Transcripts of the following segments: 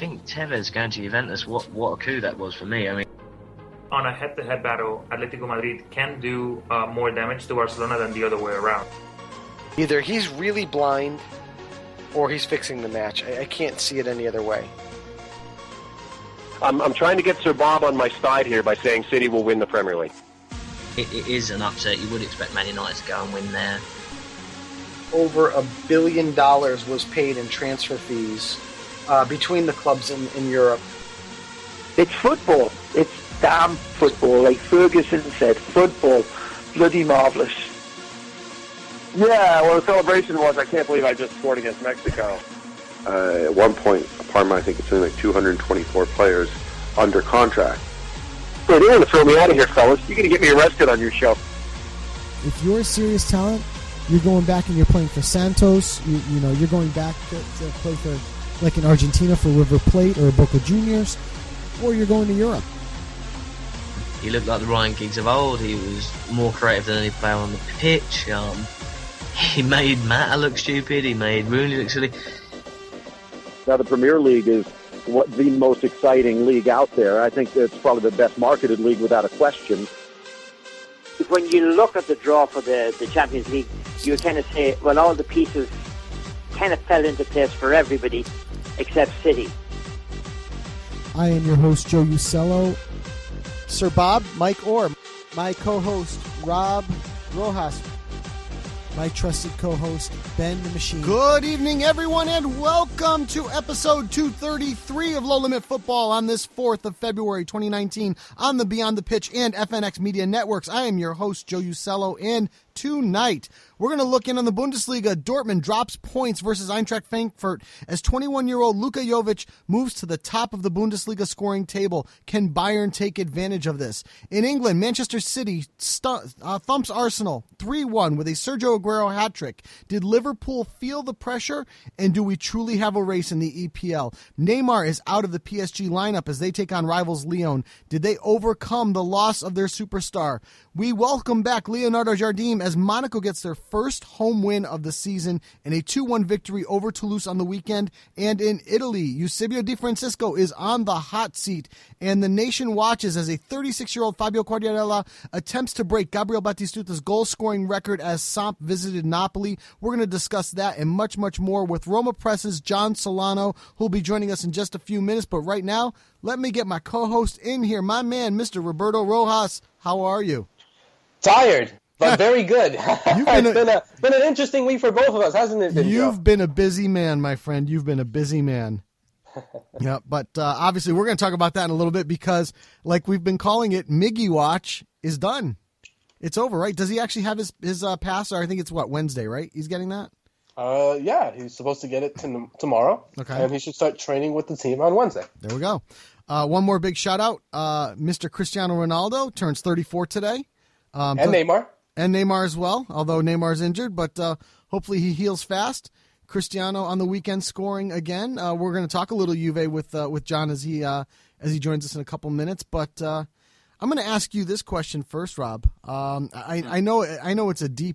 think Tevez going to Juventus, what a coup that was for me. I mean, on a head-to-head battle, Atletico Madrid can do more damage to Barcelona than the other way around. Either he's really blind or he's fixing the match. I can't see it any other way. I'm trying to get Sir Bob on my side here by saying City will win the Premier League. it is an upset. You would expect Man United to go and win there. Over $1 billion was paid in transfer fees between the clubs in Europe. It's football. It's damn football. Like Ferguson said, football. Bloody marvellous. Yeah, well, the celebration was, I can't believe I just scored against Mexico. At one point, Parma, I think it's something like 224 players under contract. Hey, they want to throw me out of here, fellas. You're going to get me arrested on your show. If you're a serious talent, you're going back and you're playing for Santos. You know, you're going back to play for, like in Argentina, for River Plate or Boca Juniors, or you're going to Europe. He looked like the Ryan Giggs of old. He was more creative than any player on the pitch. He made Mata look stupid. He made Rooney look silly. Now, the Premier League is the most exciting league out there. I think it's probably the best marketed league without a question. When you look at the draw for the Champions League, you kind of say, well, all the pieces kind of fell into place for everybody except City. I am your host, Joe Usello. Sir Bob, Mike Orr, my co-host, Rob Rojas. My trusted co-host, Ben the Machine. Good evening, everyone, and welcome to episode 233 of Low Limit Football on this 4th of February, 2019, on the Beyond the Pitch and FNX Media Networks. I am your host, Joe Usello, and tonight we're going to look in on the Bundesliga. Dortmund drops points versus Eintracht Frankfurt as 21-year-old Luka Jovic moves to the top of the Bundesliga scoring table. Can Bayern take advantage of this? In England, Manchester City thumps Arsenal 3-1 with a Sergio Aguero hat-trick. Did Liverpool feel the pressure, and do we truly have a race in the EPL? Neymar is out of the PSG lineup as they take on rivals Lyon. Did they overcome the loss of their superstar? We welcome back Leonardo Jardim as Monaco gets their first home win of the season in a 2-1 victory over Toulouse on the weekend. And in Italy, Eusebio Di Francesco is on the hot seat, and the nation watches as a 36-year-old Fabio Quagliarella attempts to break Gabriel Battistuta's goal-scoring record as Samp visited Napoli. We're going to discuss that and much, much more with Roma Press's John Solano, who'll be joining us in just a few minutes. But right now, let me get my co-host in here, my man, Mr. Roberto Rojas. How are you? Tired, but very good. It's been an interesting week for both of us, hasn't it? You've been a busy man, my friend. You've been a busy man. Yeah, but obviously we're going to talk about that in a little bit because, like we've been calling it, Miggy Watch is done. It's over, right? Does he actually have his pass? Or I think it's Wednesday, right? He's getting that? Yeah, he's supposed to get it tomorrow. Okay. And he should start training with the team on Wednesday. There we go. One more big shout out. Mr. Cristiano Ronaldo turns 34 today. And Neymar. And Neymar as well, although Neymar's injured, but hopefully he heals fast. Cristiano on the weekend scoring again. We're going to talk a little Juve with John as he joins us in a couple minutes, but I'm going to ask you this question first, Rob. I know it's a deep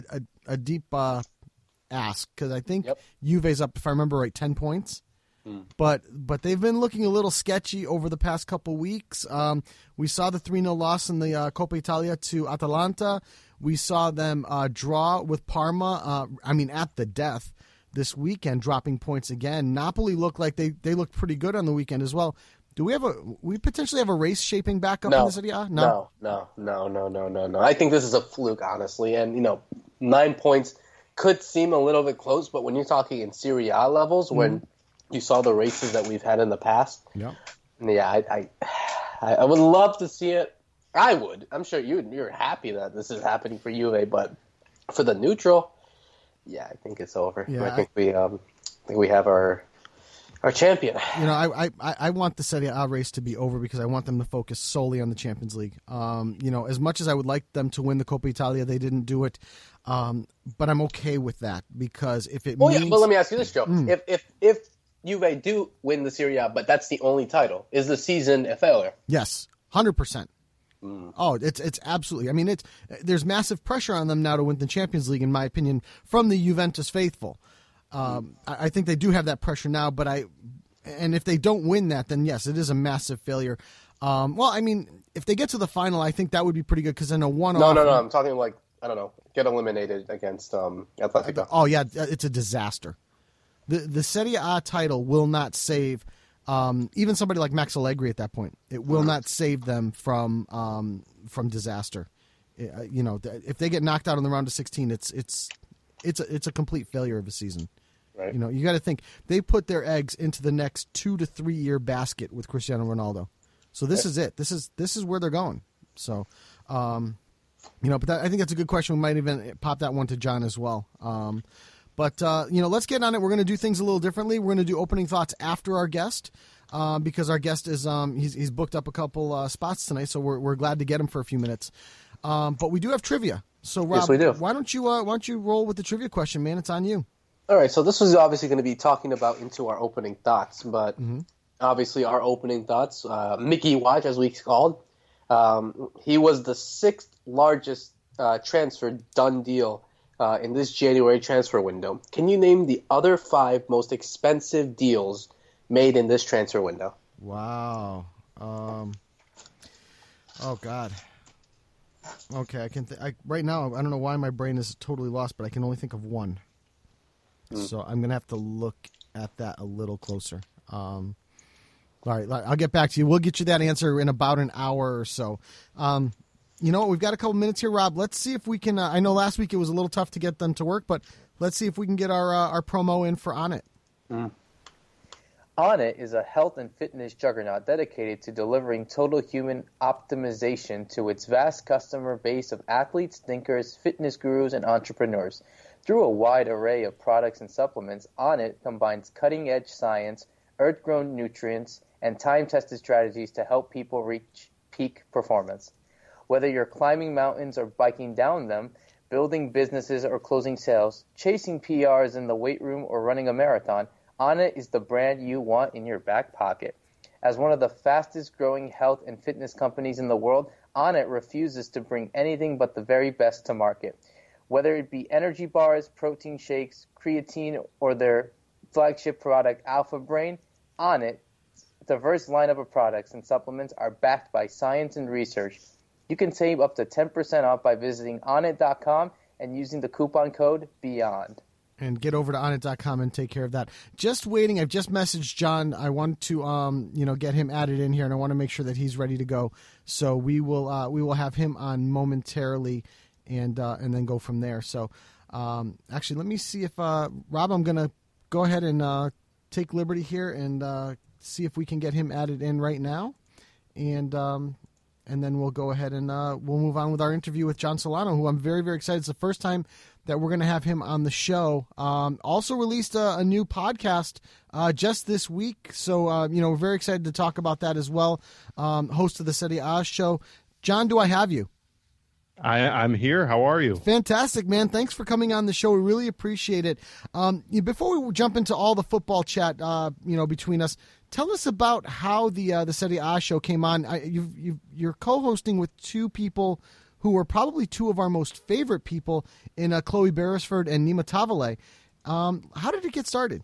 ask because I think Juve's up, if I remember right, 10 points. But they've been looking a little sketchy over the past couple weeks. We saw the 3-0 loss in the Coppa Italia to Atalanta. We saw them draw with Parma, at the death this weekend, dropping points again. Napoli looked like they looked pretty good on the weekend as well. Do we potentially have a race shaping back up in the Serie A? No. I think this is a fluke, honestly. And, 9 points could seem a little bit close, but when you're talking in Serie A levels, when you saw the races that we've had in the past. Yeah. Yeah, I would love to see it. I would. I'm sure you're happy that this is happening for Juve, but for the neutral, I think it's over. Yeah, I think we have our champion. I want the Serie A race to be over because I want them to focus solely on the Champions League. As much as I would like them to win the Coppa Italia, they didn't do it. But I'm okay with that because if it means... but let me ask you this, Joe. If Juve do win the Serie A, but that's the only title, is the season a failure? Yes, 100%. Oh, it's absolutely. There's massive pressure on them now to win the Champions League, in my opinion, from the Juventus faithful. I think they do have that pressure now, but And if they don't win that, then yes, it is a massive failure. Well, I mean, if they get to the final, I think that would be pretty good because then a one-off. No. I'm talking like, I don't know, get eliminated against Atletico. Oh, yeah, it's a disaster. The Serie A title will not save even somebody like Max Allegri at that point. It will not save them from disaster. You know, if they get knocked out in the round of 16, it's a complete failure of a season. Right. You know, you got to think they put their eggs into the next 2 to 3 year basket with Cristiano Ronaldo. So this is it. This is where they're going. So, you know, but I think that's a good question. We might even pop that one to John as well. But you know, let's get on it. We're going to do things a little differently. We're going to do opening thoughts after our guest because our guest is he's booked up a couple spots tonight, so we're glad to get him for a few minutes. But we do have trivia. So Rob, yes, we do. why don't you roll with the trivia question, man? It's on you. All right, so this was obviously going to be talking about into our opening thoughts, but obviously our opening thoughts, Mickey Watch, as we called, he was the 6th largest transfer done deal in this January transfer window. Can you name the other 5 most expensive deals made in this transfer window? Wow. Oh, God. Okay, I can. Right now, I don't know why my brain is totally lost, but I can only think of one. So I'm going to have to look at that a little closer. All right, I'll get back to you. We'll get you that answer in about an hour or so. You know what? We've got a couple minutes here, Rob. Let's see if we can. I know last week it was a little tough to get them to work, but let's see if we can get our promo in for Onnit. Onnit is a health and fitness juggernaut dedicated to delivering total human optimization to its vast customer base of athletes, thinkers, fitness gurus, and entrepreneurs. Through a wide array of products and supplements, Onnit combines cutting-edge science, earth-grown nutrients, and time-tested strategies to help people reach peak performance. Whether you're climbing mountains or biking down them, building businesses or closing sales, chasing PRs in the weight room or running a marathon, Onnit is the brand you want in your back pocket. As one of the fastest-growing health and fitness companies in the world, Onnit refuses to bring anything but the very best to market. Whether it be energy bars, protein shakes, creatine, or their flagship product, Alpha Brain, Onnit's diverse lineup of products and supplements are backed by science and research. You can save up to 10% off by visiting Onnit.com and using the coupon code BEYOND. And get over to Onnit.com and take care of that. Just waiting. I've just messaged John. I want to, get him added in here, and I want to make sure that he's ready to go. So we will have him on momentarily, and then go from there. So, actually, let me see if Rob. I'm going to go ahead and take liberty here and see if we can get him added in right now, and then we'll go ahead and we'll move on with our interview with John Solano, who I'm very, very excited. It's the first time that we're going to have him on the show. Also released a new podcast just this week, so we're very excited to talk about that as well. Host of the Serie A show. John, do I have you? I'm here. How are you? Fantastic, man. Thanks for coming on the show. We really appreciate it. Before we jump into all the football chat, between us, tell us about how the Serie A show came on. You're co-hosting with 2 people who are probably 2 of our most favorite people in Chloe Beresford and Nima Tavale. How did it get started?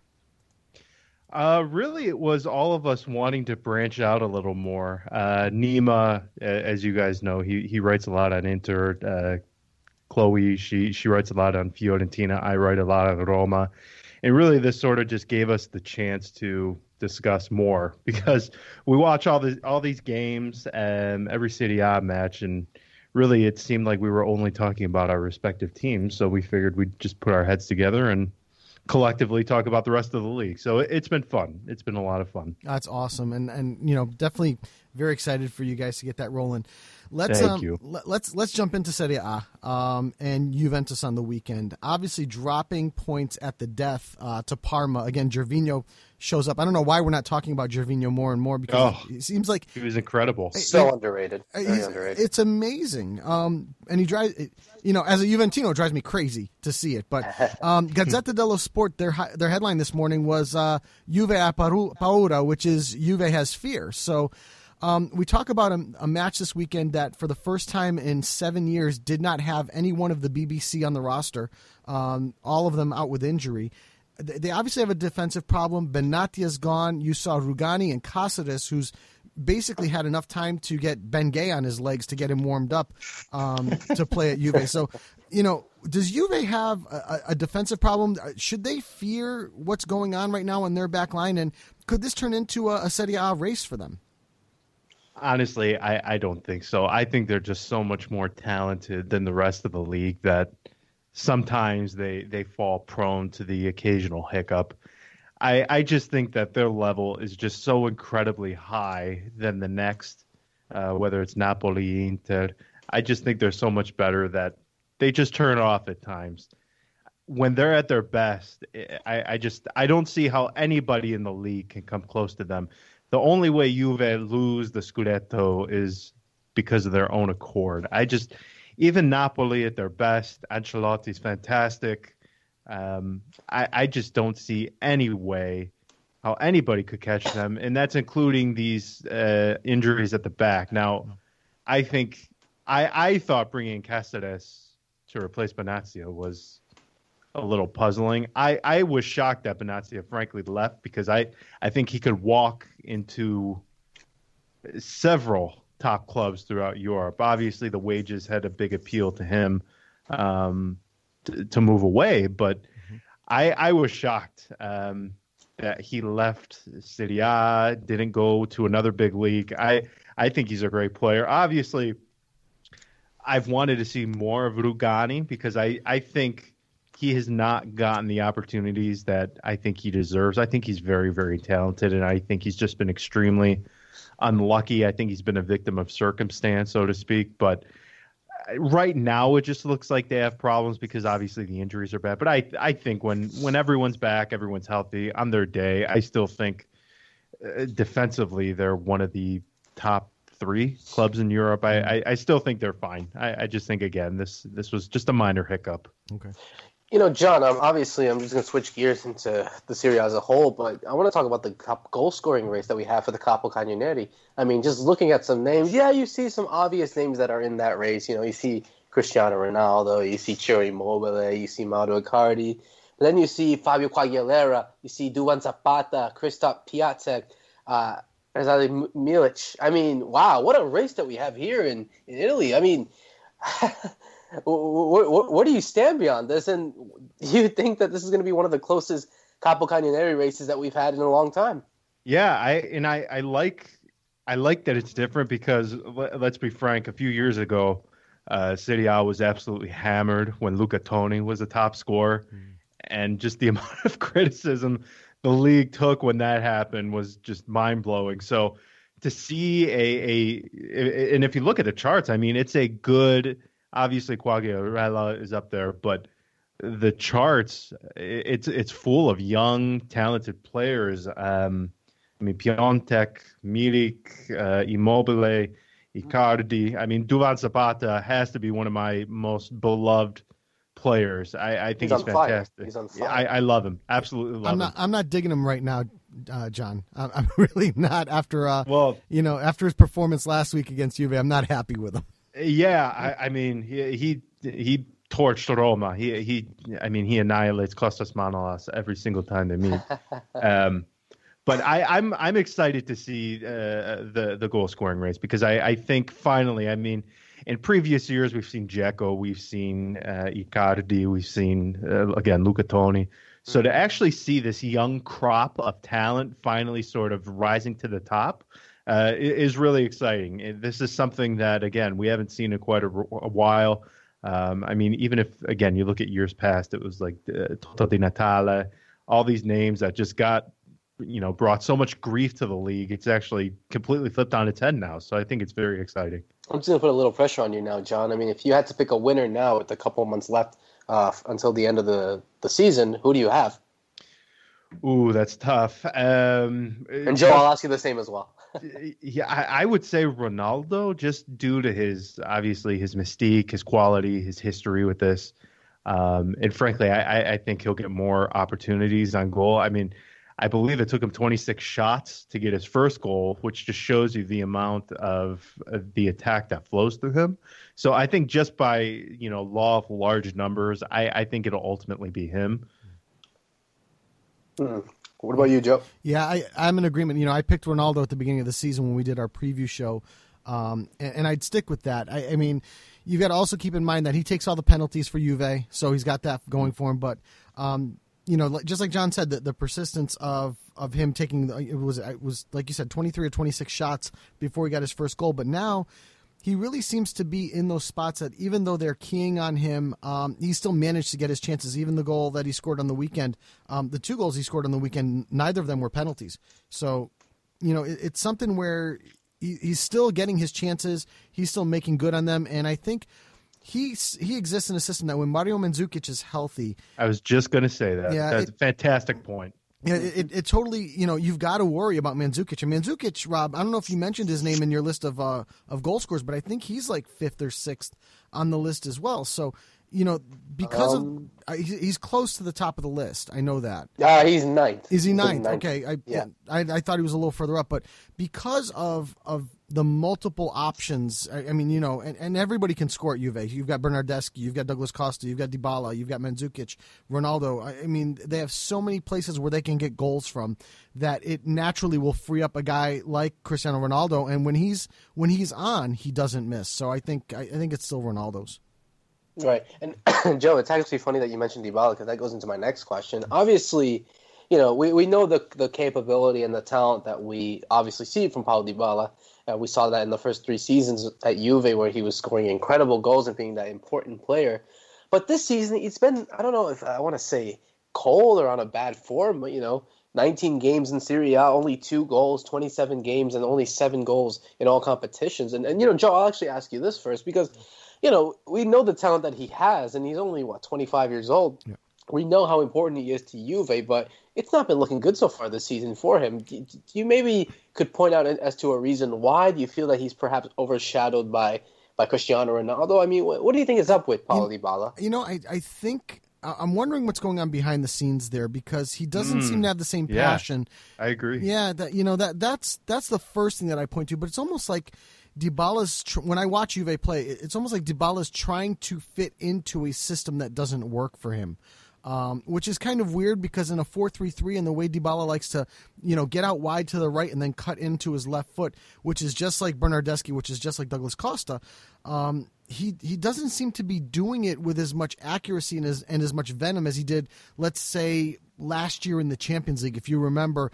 Really, it was all of us wanting to branch out a little more. Nima, as you guys know, he writes a lot on Inter. Chloe, she writes a lot on Fiorentina. I write a lot on Roma. And really, this sort of just gave us the chance to discuss more because we watch all these games, every Serie A match, and really it seemed like we were only talking about our respective teams. So we figured we'd just put our heads together and collectively talk about the rest of the league. So it's been fun. It's been a lot of fun. That's awesome. And definitely very excited for you guys to get that rolling. Thank you. Let's jump into Serie A and Juventus on the weekend. Obviously dropping points at the death to Parma. Again, Gervinho shows up. I don't know why we're not talking about Gervinho more and more because it seems like he was incredible. So underrated. Very underrated. It's amazing. And he drives, as a Juventino, it drives me crazy to see it. But Gazzetta dello Sport, their headline this morning was Juve ha paura, which is Juve has fear. So we talk about a match this weekend that for the first time in 7 years did not have any one of the BBC on the roster, all of them out with injury. they obviously have a defensive problem. Benatia's gone. You saw Rugani and Cáceres, who's basically had enough time to get Ben Gay on his legs to get him warmed up to play at Juve. So, does Juve have a defensive problem? Should they fear what's going on right now in their back line? And could this turn into a Serie A race for them? Honestly, I don't think so. I think they're just so much more talented than the rest of the league that sometimes they fall prone to the occasional hiccup. I just think that their level is just so incredibly high than the next, whether it's Napoli, Inter. I just think they're so much better that they just turn off at times. When they're at their best, I don't see how anybody in the league can come close to them. The only way Juve lose the Scudetto is because of their own accord. Even Napoli at their best, Ancelotti's fantastic. I just don't see any way how anybody could catch them, and that's including these injuries at the back. Now, I think I thought bringing Cáceres to replace Benazia was a little puzzling. I was shocked that Benazia frankly left because I think he could walk into several top clubs throughout Europe. Obviously, the wages had a big appeal to him to move away, but I was shocked that he left Serie A, didn't go to another big league. I think he's a great player. Obviously, I've wanted to see more of Rugani because I think he has not gotten the opportunities that I think he deserves. I think he's very, very talented, and I think he's just been extremely unlucky. I think he's been a victim of circumstance, so to speak. But right now, it just looks like they have problems because obviously the injuries are bad. But I think when everyone's back, everyone's healthy on their day, I still think defensively they're one of the top 3 clubs in Europe. I still think they're fine. I just think, again, this was just a minor hiccup. Okay. John, obviously I'm just going to switch gears into the Serie A as a whole, but I want to talk about the goal-scoring race that we have for the Capo Cagnoneri. I mean, just looking at some names, you see some obvious names that are in that race. You see Cristiano Ronaldo, you see Ciro Immobile, you see Mauro Icardi. But then you see Fabio Quagliarella, you see Duvan Zapata, Christoph Piatek, Razali Milic. I mean, wow, what a race that we have here in Italy. I mean... What do you stand beyond this? And do you think that this is going to be one of the closest Capo Cagnoneri races that we've had in a long time? Yeah, I like that it's different because let's be frank, a few years ago, Serie A was absolutely hammered when Luca Toni was the top scorer, and just the amount of criticism the league took when that happened was just mind blowing. So to see and if you look at the charts, I mean, it's a good. Obviously, Quagliarella is up there, but the charts, it's full of young, talented players. I mean, Piontek, Milik, Immobile, Icardi. I mean, Duvan Zapata has to be one of my most beloved players. I think he's fantastic. He's on fire. I love him. Absolutely love him. I'm not digging him right now, John. I'm really not after after his performance last week against Juve. I'm not happy with him. Yeah, I mean, he torched Roma. He annihilates Kostas Manolas every single time they meet. But I'm excited to see the goal scoring race because I think finally, I mean, in previous years we've seen Dzeko, we've seen Icardi, we've seen again Luca Toni. So to actually see this young crop of talent finally sort of rising to the top. Is really exciting. This is something that, again, we haven't seen in quite a while. I mean, even if, again, you look at years past, it was like Toto Di Natale, all these names that just got, brought so much grief to the league. It's actually completely flipped on its head now. So I think it's very exciting. I'm just going to put a little pressure on you now, John. I mean, if you had to pick a winner now with a couple of months left until the end of the season, who do you have? Ooh, that's tough. And Joe, I'll ask you the same as well. Yeah, I would say Ronaldo, just due to his mystique, his quality, his history with this. And frankly, I think he'll get more opportunities on goal. I mean, I believe it took him 26 shots to get his first goal, which just shows you the amount of the attack that flows through him. So I think just by, law of large numbers, I think it'll ultimately be him. What about you, Joe? Yeah, I'm in agreement. I picked Ronaldo at the beginning of the season when we did our preview show, and I'd stick with that. I mean, you've got to also keep in mind that he takes all the penalties for Juve, so he's got that going for him. But just like John said, the persistence of him taking it was like you said, 23 or 26 shots before he got his first goal. But now he really seems to be in those spots that even though they're keying on him, he still managed to get his chances. Even the goal that he scored on the weekend, the 2 goals he scored on the weekend, neither of them were penalties. So, it's something where he's still getting his chances. He's still making good on them. And I think he exists in a system that when Mario Mandzukic is healthy. I was just going to say that. Yeah, That's a fantastic point. Yeah, it totally, you've got to worry about Mandzukic. And Mandzukic, Rob, I don't know if you mentioned his name in your list of goal scorers, but I think he's like 5th or 6th on the list as well. So, because he's close to the top of the list. I know that. He's 9th. Is he 9th? Okay. I thought he was a little further up, but because of the multiple options, and everybody can score at Juve. You've got Bernardeschi, you've got Douglas Costa, you've got Dybala, you've got Mandzukic, Ronaldo. They have so many places where they can get goals from that it naturally will free up a guy like Cristiano Ronaldo. And when he's on, he doesn't miss. So I think it's still Ronaldo's. Right. And Joe, it's actually funny that you mentioned Dybala because that goes into my next question. Obviously, we know the capability and the talent that we obviously see from Paulo Dybala. We saw that in the first 3 seasons at Juve where he was scoring incredible goals and being that important player. But this season, it's been, I don't know if I want to say cold or on a bad form, but, 19 games in Serie A, only 2 goals, 27 games, and only 7 goals in all competitions. And Joe, I'll actually ask you this first because, we know the talent that he has, and he's only, 25 years old. Yeah. We know how important he is to Juve, but it's not been looking good so far this season for him. Do you maybe could point out as to a reason why? Do you feel that he's perhaps overshadowed by Cristiano Ronaldo? I mean, what do you think is up with Paulo Dybala? I think I'm wondering what's going on behind the scenes there because he doesn't seem to have the same passion. I agree. Yeah, that's the first thing that I point to, but it's almost like Dybala's when I watch Juve play, it's almost like Dybala's trying to fit into a system that doesn't work for him. Which is kind of weird because in a 4-3-3 and the way Dybala likes to, get out wide to the right and then cut into his left foot, which is just like Bernardeschi, which is just like Douglas Costa, he doesn't seem to be doing it with as much accuracy and as much venom as he did, let's say, last year in the Champions League. If you remember,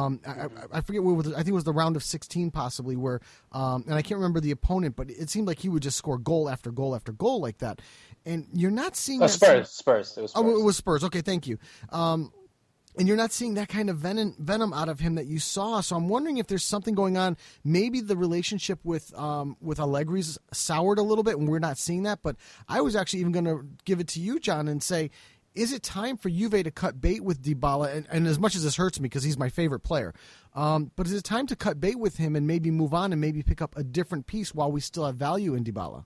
I forget what it was, I think it was the round of 16 possibly where, and I can't remember the opponent, but it seemed like he would just score goal after goal after goal like that. And you're not seeing that. Spurs. It was Spurs. Oh, it was Spurs. Okay, thank you. And you're not seeing that kind of venom out of him that you saw. So I'm wondering if there's something going on. Maybe the relationship with Allegri's soured a little bit, and we're not seeing that. But I was actually even going to give it to you, John, and say, is it time for Juve to cut bait with Dybala? And as much as this hurts me because he's my favorite player, but is it time to cut bait with him and maybe move on and maybe pick up a different piece while we still have value in Dybala?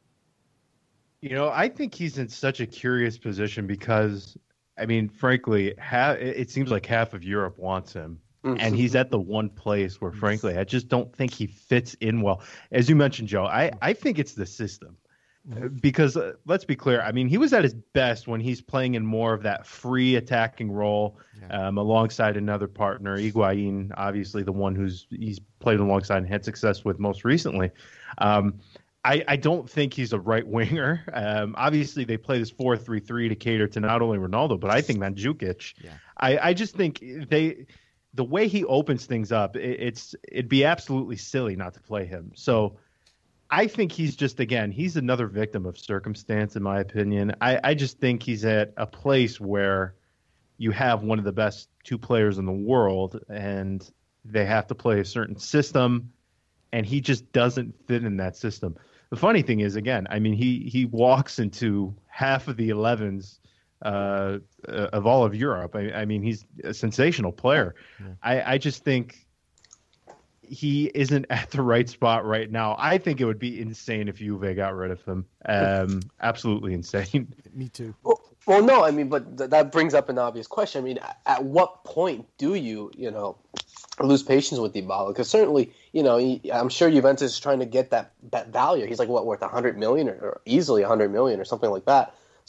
I think he's in such a curious position because, frankly, it seems like half of Europe wants him. Mm-hmm. And he's at the one place where, frankly, I just don't think he fits in well. As you mentioned, Joe, I think it's the system. Because let's be clear, he was at his best when he's playing in more of that free attacking role alongside another partner, Higuain, obviously the one he's played alongside and had success with most recently. I don't think he's a right winger. Obviously, they play this 4-3-3 to cater to not only Ronaldo, but I think Mandzukic. Yeah. I just think the way he opens things up, it'd be absolutely silly not to play him. So I think he's he's another victim of circumstance, in my opinion. I just think he's at a place where you have one of the best 2 players in the world, and they have to play a certain system, and he just doesn't fit in that system. The funny thing is, he walks into half of the 11s of all of Europe. He's a sensational player. Yeah. I just think he isn't at the right spot right now. I think it would be insane if Juve got rid of him. Absolutely insane. Me too. Well, no, but that brings up an obvious question. At what point do you, lose patience with Dybala? Because certainly, I'm sure Juventus is trying to get that value. He's like, worth 100 million or easily 100 million or something like that.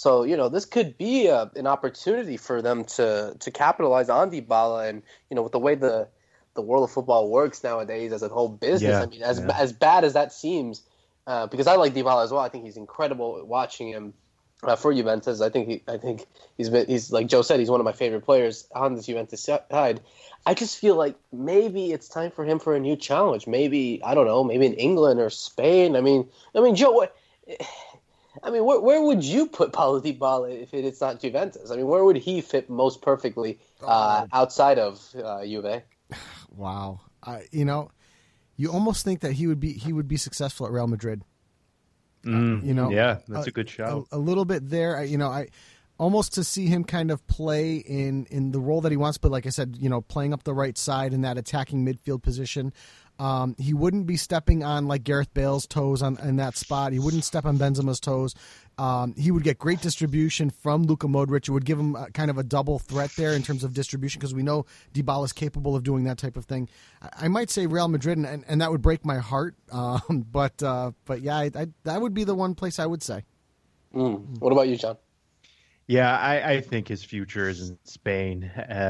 So, this could be an opportunity for them to capitalize on Dybala. And, with the way the world of football works nowadays as a whole business, I mean, as bad as that seems, because I like Dybala as well. I think he's incredible watching him for Juventus. I think he's like Joe said, he's one of my favorite players on this Juventus side. I just feel like maybe it's time for him for a new challenge. Maybe, I don't know, maybe in England or Spain. I mean, Joe, where would you put Paulo Dybala if it's not Juventus? I mean, where would he fit most perfectly outside of Juve? Wow, you almost think that he would be successful at Real Madrid. Yeah, that's a good shout. A little bit there, I almost to see him kind of play in the role that he wants, but like I said, playing up the right side in that attacking midfield position. He wouldn't be stepping on like Gareth Bale's toes in that spot. He wouldn't step on Benzema's toes. He would get great distribution from Luka Modric. It would give him kind of a double threat there in terms of distribution because we know Dybala is capable of doing that type of thing. I might say Real Madrid, and that would break my heart. But yeah, that would be the one place I would say. What about you, John? Yeah, I think his future is in Spain.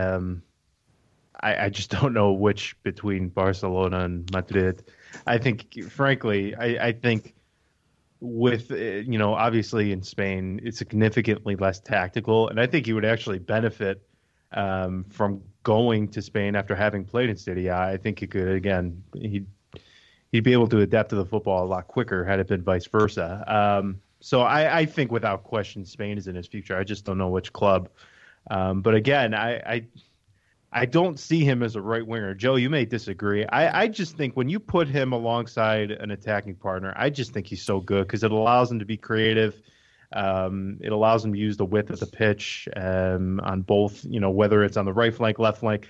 I just don't know which between Barcelona and Madrid. I think, frankly, I think with, obviously in Spain, it's significantly less tactical. And I think he would actually benefit from going to Spain after having played in Serie A. I think he could, again, he'd be able to adapt to the football a lot quicker had it been vice versa. So I think without question, Spain is in his future. I just don't know which club. But again, I don't see him as a right winger. Joe, you may disagree. I just think when you put him alongside an attacking partner, I just think he's so good because it allows him to be creative. It allows him to use the width of the pitch on both, whether it's on the right flank, left flank.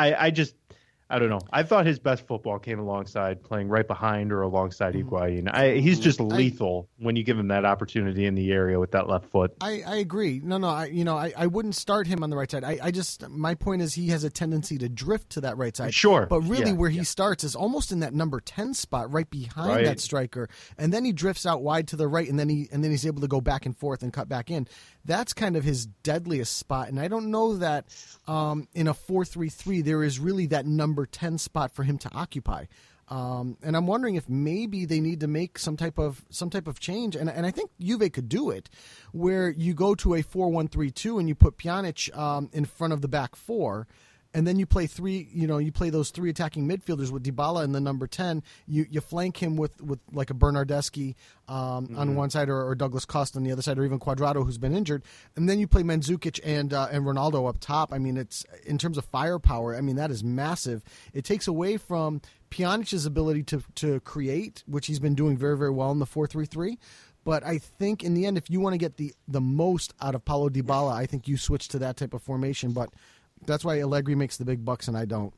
I don't know. I thought his best football came alongside playing right behind or alongside Higuain. He's just lethal when you give him that opportunity in the area with that left foot. I agree. No, I wouldn't start him on the right side. My point is he has a tendency to drift to that right side. Sure. But really where he starts is almost in that number 10 spot right behind that striker. And then he drifts out wide to the right and then he's able to go back and forth and cut back in. That's kind of his deadliest spot. And I don't know that in a 4-3-3 there is really that number 10 spot for him to occupy. And I'm wondering if maybe they need to make some type of change. And I think Juve could do it where you go to a 4-1-3-2 and you put Pjanic in front of the back four. And then you play you play those three attacking midfielders with Dybala in the number 10. You flank him with like a Bernardeschi on one side or Douglas Costa on the other side, or even Cuadrado who's been injured. And then you play Mandzukic and Ronaldo up top. I mean, it's in terms of firepower. I mean, that is massive. It takes away from Pjanic's ability to create, which he's been doing very, very well in the 4-3-3. But I think in the end, if you want to get the most out of Paulo Dybala, I think you switch to that type of formation. But that's why Allegri makes the big bucks and I don't.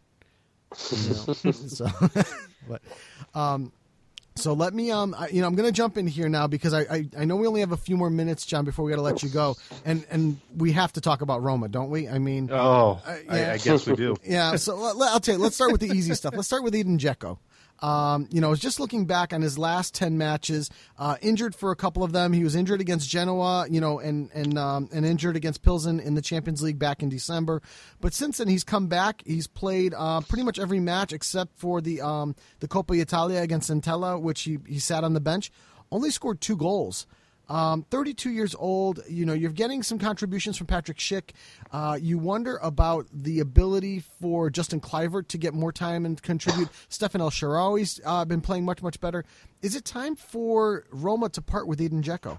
So let me I'm going to jump in here now because I know we only have a few more minutes, John, before we got to let you go, and we have to talk about Roma, don't we? I mean, I guess we do. Yeah. So I'll tell you. Let's start with the easy stuff. Let's start with Edin Dzeko. Just looking back on his last 10 matches, injured for a couple of them. He was injured against Genoa, and injured against Pilsen in the Champions League back in December. But since then, he's come back. He's played pretty much every match except for the Coppa Italia against Entella, which he sat on the bench. Only scored 2 goals. 32 years old, you're getting some contributions from Patrick Schick. You wonder about the ability for Justin Kluivert to get more time and contribute. Stefan El Shaarawy's been playing much, much better. Is it time for Roma to part with Edin Dzeko?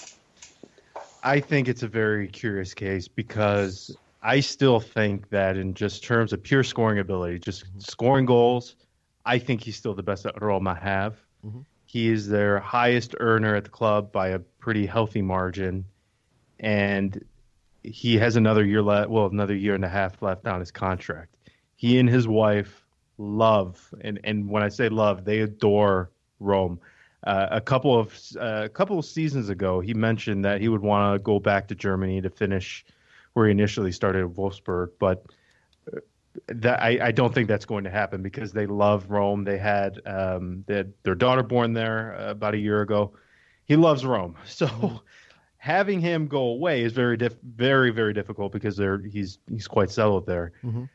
I think it's a very curious case because I still think that in just terms of pure scoring ability, just scoring goals, I think he's still the best that Roma have. Mm-hmm. He is their highest earner at the club by a pretty healthy margin, and he has another year and a half left on his contract. He and his wife love, and when I say love, they adore Rome. A couple of seasons ago, he mentioned that he would want to go back to Germany to finish where he initially started at Wolfsburg, but that I don't think that's going to happen because they love Rome. They had their daughter born there about a year ago. He loves Rome. So having him go away is very, very difficult because he's quite settled there.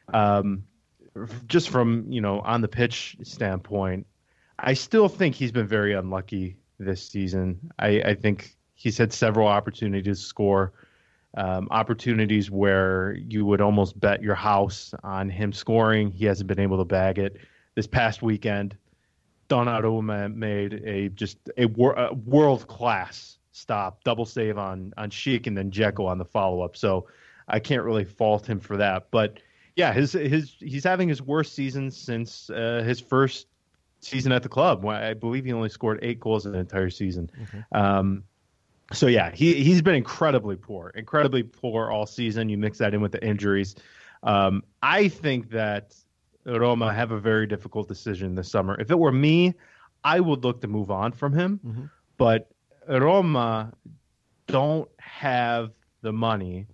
Just from on the pitch standpoint, I still think he's been very unlucky this season. I think he's had several opportunities to score, opportunities where you would almost bet your house on him scoring. He hasn't been able to bag it. This past weekend, Donnarumma made a world-class stop, double save on Schick and then Dzeko on the follow-up. So I can't really fault him for that. But yeah, he's having his worst season since his first season at the club. I believe he only scored 8 goals in the entire season. So yeah, he's been incredibly poor all season. You mix that in with the injuries. I think that Roma have a very difficult decision this summer. If it were me, I would look to move on from him. But Roma don't have the money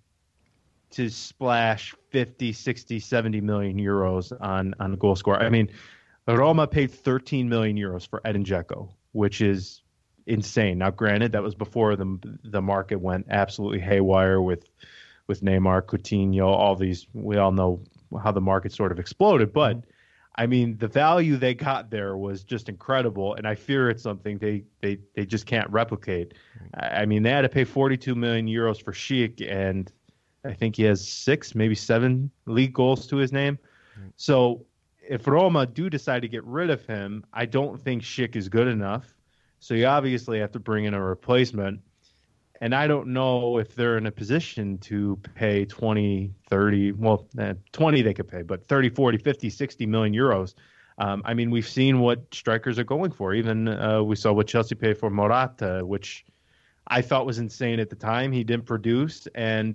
to splash 50, 60, 70 million euros on a goal scorer. I mean, Roma paid 13 million euros for Edin Dzeko, which is insane. Now, granted, that was before the market went absolutely haywire with Neymar, Coutinho, all these. We all know how the market sort of exploded. But, I mean, the value they got there was just incredible, and I fear it's something they just can't replicate. I mean, they had to pay 42 million euros for Schick, and I think he has 6, maybe 7 league goals to his name. So if Roma do decide to get rid of him, I don't think Schick is good enough. So you obviously have to bring in a replacement. And I don't know if they're in a position to pay 20, 30, 20 they could pay, but 30, 40, 50, 60 million euros. I mean, we've seen what strikers are going for. Even we saw what Chelsea paid for Morata, which I thought was insane at the time. He didn't produce, and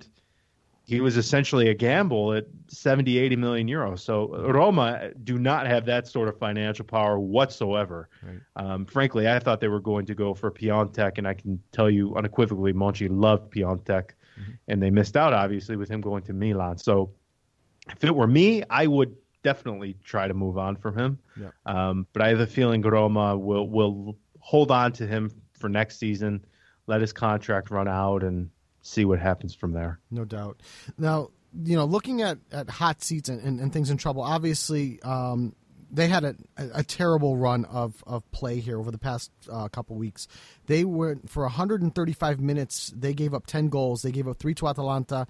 he was essentially a gamble at 70, 80 million euros. So Roma do not have that sort of financial power whatsoever. Frankly, I thought they were going to go for Piontek, and I can tell you unequivocally, Monchi loved Piontek, and they missed out, obviously, with him going to Milan. So if it were me, I would definitely try to move on from him. But I have a feeling Roma will hold on to him for next season, let his contract run out, and see what happens from there. No doubt. Now, looking at hot seats and things in trouble, obviously they had a terrible run of play here over the past couple weeks. They were, for 135 minutes, they gave up 10 goals. They gave up 3 to Atalanta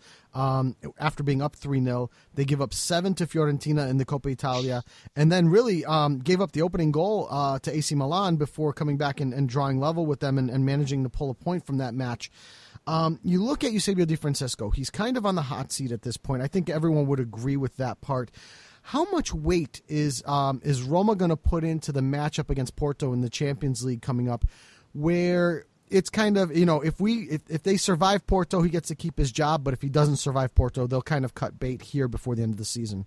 after being up 3-0. They gave up 7 to Fiorentina in the Coppa Italia, and then really gave up the opening goal to AC Milan before coming back and drawing level with them and managing to pull a point from that match. You look at Eusebio Di Francesco. He's kind of on the hot seat at this point. I think everyone would agree with that part. How much weight is Roma going to put into the matchup against Porto in the Champions League coming up, where it's kind of, if they survive Porto, he gets to keep his job, but if he doesn't survive Porto, they'll kind of cut bait here before the end of the season?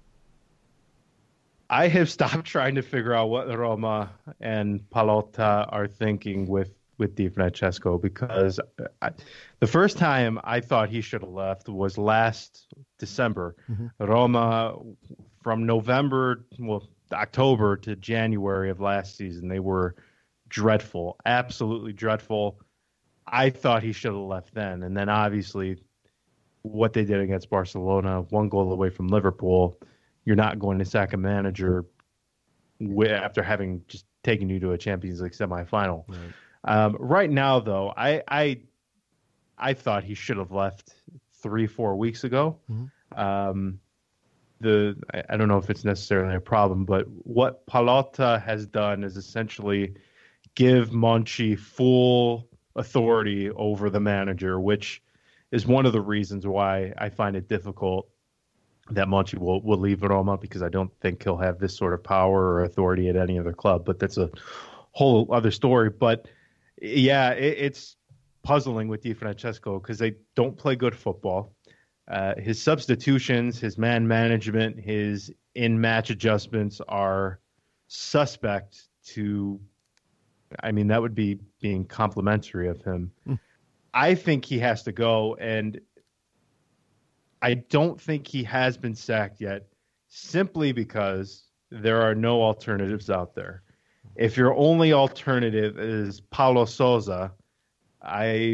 I have stopped trying to figure out what Roma and Pallotta are thinking with Di Francesco, because the first time I thought he should have left was last December. Roma, from October to January of last season, they were dreadful, absolutely dreadful. I thought he should have left then. And then obviously what they did against Barcelona, 1 goal away from Liverpool, you're not going to sack a manager after having just taken you to a Champions League semifinal. Right now, though, I thought he should have left 3-4 weeks ago. I don't know if it's necessarily a problem, but what Pallotta has done is essentially give Monchi full authority over the manager, which is one of the reasons why I find it difficult that Monchi will leave Roma, because I don't think he'll have this sort of power or authority at any other club. But that's a whole other story. But yeah, it's puzzling with Di Francesco because they don't play good football. His substitutions, his man management, his in-match adjustments are suspect to, that would be being complimentary of him. I think he has to go, and I don't think he has been sacked yet, simply because there are no alternatives out there. If your only alternative is Paulo Sousa, I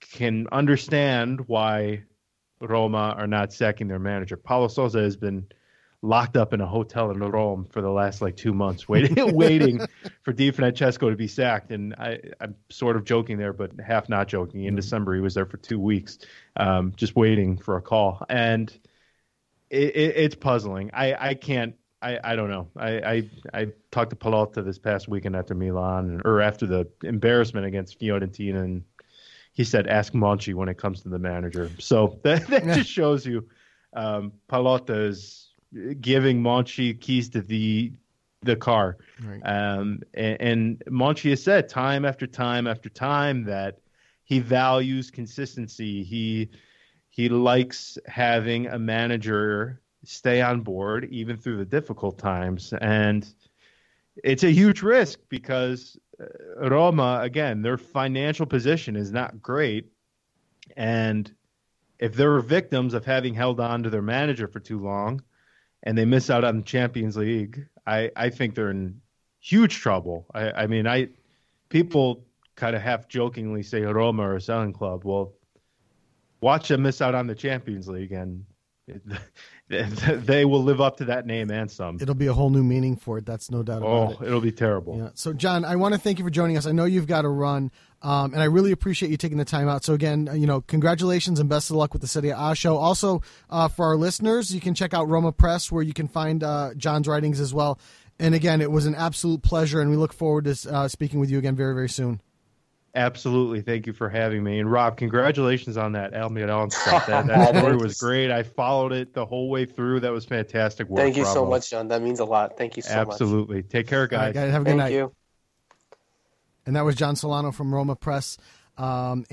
can understand why Roma are not sacking their manager. Paulo Sousa has been locked up in a hotel in Rome for the last 2 months, waiting for Di Francesco to be sacked. And I'm sort of joking there, but half not joking. In December, he was there for 2 weeks, just waiting for a call. And it's puzzling. I don't know. I talked to Pallotta this past weekend after Milan, or after the embarrassment against Fiorentina, and he said, ask Monchi when it comes to the manager. So that just shows you Pallotta is giving Monchi keys to the car. Right. And Monchi has said time after time after time that he values consistency. He likes having a manager stay on board even through the difficult times. And it's a huge risk because Roma, again, their financial position is not great. And if they're victims of having held on to their manager for too long and they miss out on the Champions League, I think they're in huge trouble. I mean, people kind of half jokingly say Roma are a selling club. Well, watch them miss out on the Champions League and they will live up to that name and some. It'll be a whole new meaning for it. That's no doubt about it. Oh, it'll be terrible. Yeah. So, John, I want to thank you for joining us. I know you've got to run, and I really appreciate you taking the time out. So, again, congratulations and best of luck with the Serie A show. Also, for our listeners, you can check out Roma Press, where you can find John's writings as well. And, again, it was an absolute pleasure, and we look forward to speaking with you again very, very soon. Absolutely. Thank you for having me. And Rob, congratulations on that Almiron stuff. That story was great. I followed it the whole way through. That was fantastic work. Thank you Bravo. so much, John. That means a lot. Thank you so much. Absolutely. Take care, guys. All right, guys. Have a good night. Thank you. And that was John Solano from Roma Press. The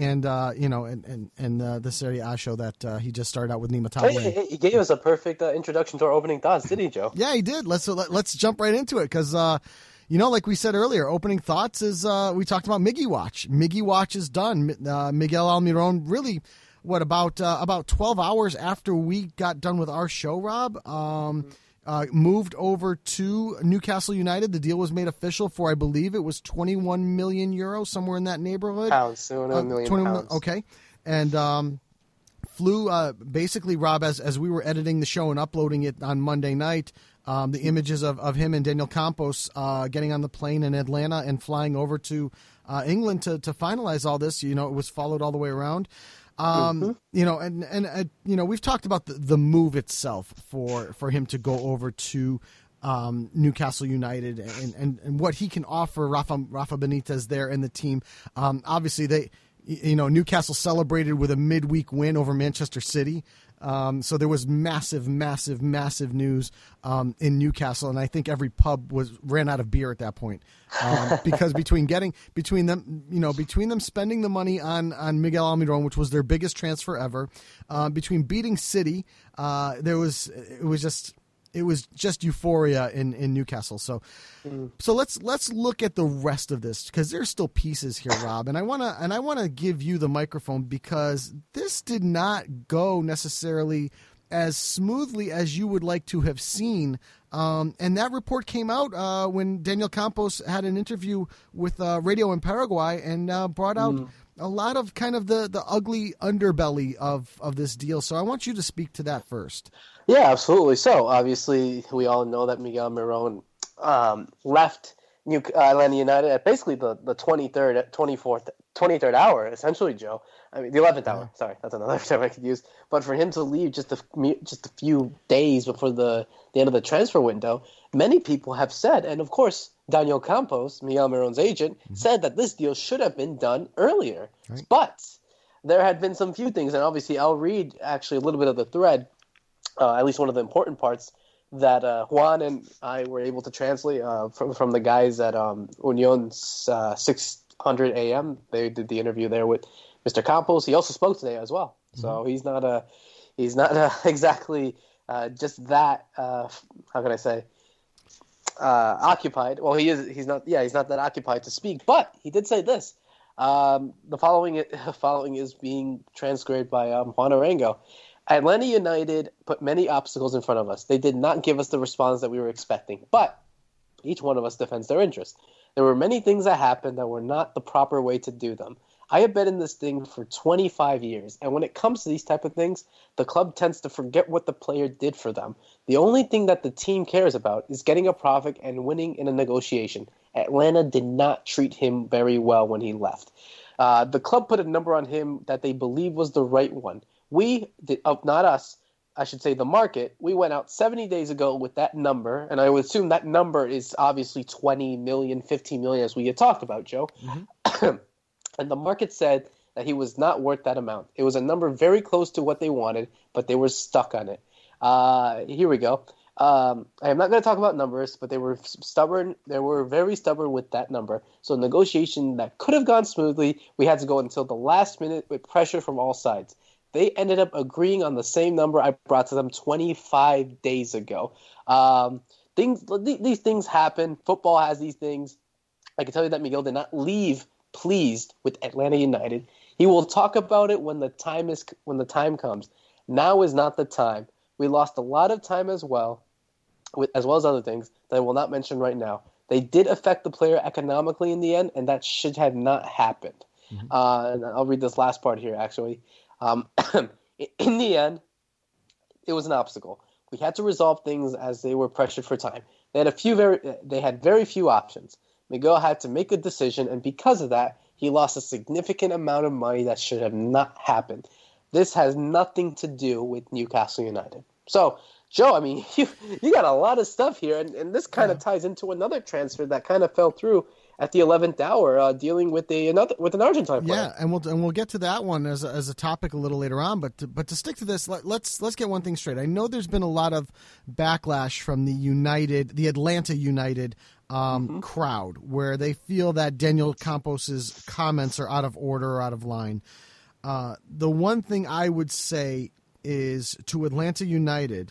Serie A show that he just started out with Nima Tawil. Hey, he gave us a perfect introduction to our opening thoughts, did he, Joe? Yeah, he did. Let's jump right into it because like we said earlier, opening thoughts is we talked about Miggy Watch. Miggy Watch is done. Miguel Almiron really, about 12 hours after we got done with our show, Rob, moved over to Newcastle United. The deal was made official for, I believe it was 21 million euros, somewhere in that neighborhood. Pounds, 21 million pounds. Okay. And flew, basically, Rob, as we were editing the show and uploading it on Monday night, the images of him and Daniel Campos getting on the plane in Atlanta and flying over to England to finalize all this. It was followed all the way around. We've talked about the move itself for him to go over to Newcastle United and what he can offer Rafa Benitez there and the team. Obviously, Newcastle celebrated with a midweek win over Manchester City. So there was massive news in Newcastle, and I think every pub ran out of beer at that point because between them spending the money on Miguel Almiron, which was their biggest transfer ever, between beating City, it was just euphoria in Newcastle. So let's look at the rest of this because there's still pieces here, Rob. And I wanna give you the microphone because this did not go necessarily as smoothly as you would like to have seen. And that report came out when Daniel Campos had an interview with Radio in Paraguay and brought out a lot of kind of the ugly underbelly of this deal. So I want you to speak to that first. Yeah, absolutely. So, obviously, we all know that Miguel Almiron left Atlanta United at basically the 23rd hour, essentially, Joe. I mean, the 11th hour. Sorry, that's another term I could use. But for him to leave just a few days before the end of the transfer window, many people have said, and of course, Daniel Campos, Miguel Almiron's agent, said that this deal should have been done earlier. Right. But there had been some few things, and obviously I'll read actually a little bit of the thread, at least one of the important parts, that Juan and I were able to translate from the guys at Union 600 AM. They did the interview there with Mr. Campos. He also spoke today as well. So he's not exactly just that, how can I say, occupied. Well, he's not that occupied to speak, but he did say this. The following is being transcribed by Juan Arango. Atlanta United put many obstacles in front of us. They did not give us the response that we were expecting, but each one of us defends their interest. There were many things that happened that were not the proper way to do them. I have been in this thing for 25 years, and when it comes to these type of things, the club tends to forget what the player did for them. The only thing that the team cares about is getting a profit and winning in a negotiation. Atlanta did not treat him very well when he left. The club put a number on him that they believe was the right one. We did, not us, I should say the market, we went out 70 days ago with that number, and I would assume that number is obviously 20 million, 15 million, as we had talked about, Joe. Mm-hmm. And the market said that he was not worth that amount. It was a number very close to what they wanted, but they were stuck on it. Here we go. I am not going to talk about numbers, but they were stubborn. They were very stubborn with that number. So negotiation that could have gone smoothly, we had to go until the last minute with pressure from all sides. They ended up agreeing on the same number I brought to them 25 days ago. These things happen. Football has these things. I can tell you that Miguel did not leave pleased with Atlanta United. He will talk about it when the time comes. Now is not the time. We lost a lot of time as well as other things that I will not mention right now. They did affect the player economically in the end, and that should have not happened. Mm-hmm. And I'll read this last part here, actually. In the end, it was an obstacle. We had to resolve things as they were pressured for time. They had very few options. Miguel had to make a decision, and because of that, he lost a significant amount of money that should have not happened. This has nothing to do with Newcastle United. So, Joe, I mean, you got a lot of stuff here, and this kind of ties into another transfer that kind of fell through at the 11th hour, dealing with an Argentine player. Yeah, and we'll get to that one as a topic a little later on. But to stick to this, let's get one thing straight. I know there's been a lot of backlash from the Atlanta United crowd, where they feel that Daniel Campos's comments are out of order or out of line. The one thing I would say is to Atlanta United,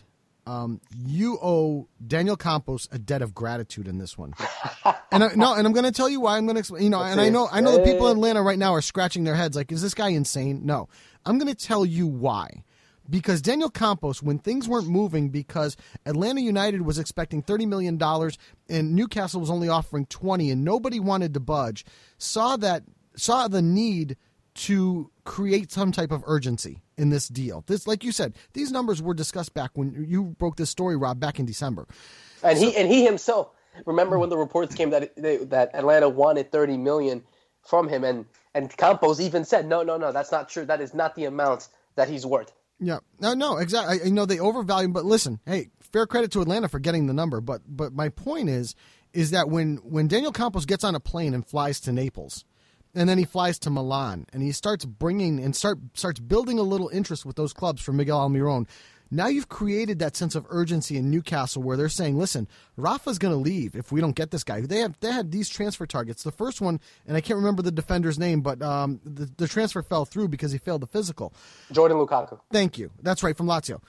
you owe Daniel Campos a debt of gratitude in this one. And I'm going to tell you why. I'm going to explain. And I know the people in Atlanta right now are scratching their heads like, is this guy insane? No, I'm going to tell you why. Because Daniel Campos, when things weren't moving, because Atlanta United was expecting $30 million and Newcastle was only offering 20, and nobody wanted to budge, saw the need to create some type of urgency in this deal. This, like you said, these numbers were discussed back when you broke this story, Rob, back in December. And he himself, remember when the reports came that Atlanta wanted $30 million from him, and Campos even said, no, that's not true. That is not the amount that he's worth. Yeah, no, exactly. I know they overvalue him, but listen, hey, fair credit to Atlanta for getting the number. But my point is that when Daniel Campos gets on a plane and flies to Naples, and then he flies to Milan, and he starts starts building a little interest with those clubs for Miguel Almiron. Now you've created that sense of urgency in Newcastle where they're saying, listen, Rafa's going to leave if we don't get this guy. They had these transfer targets. The first one, and I can't remember the defender's name, but the transfer fell through because he failed the physical. Jordan Lukaku. Thank you. That's right, from Lazio.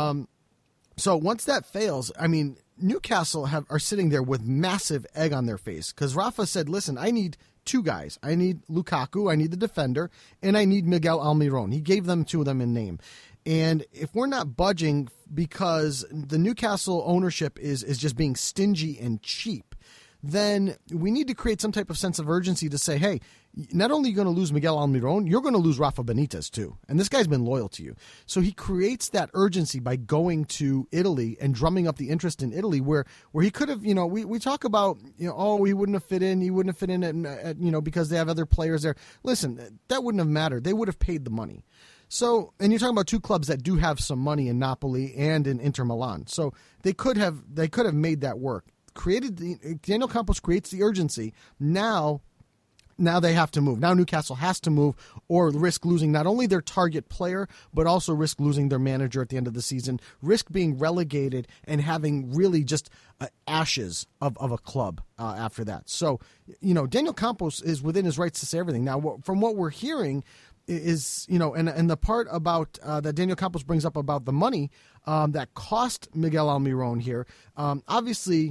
So once that fails, I mean, Newcastle are sitting there with massive egg on their face because Rafa said, listen, I need two guys. I need Lukaku, I need the defender, and I need Miguel Almiron. He gave them two of them in name. And if we're not budging because the Newcastle ownership is just being stingy and cheap, then we need to create some type of sense of urgency to say, hey, not only are you going to lose Miguel Almiron, you're going to lose Rafa Benitez too. And this guy's been loyal to you. So he creates that urgency by going to Italy and drumming up the interest in Italy where he could have, we talk about, he wouldn't have fit in. He wouldn't have fit in at because they have other players there. Listen, that wouldn't have mattered. They would have paid the money. So, and you're talking about two clubs that do have some money in Napoli and in Inter Milan. So they could have made that work. Daniel Campos creates the urgency. Now they have to move. Now Newcastle has to move or risk losing not only their target player, but also risk losing their manager at the end of the season, risk being relegated and having really just ashes of a club after that. So, Daniel Campos is within his rights to say everything. Now, from what we're hearing is, and the part about that Daniel Campos brings up about the money that cost Miguel Almiron here, obviously,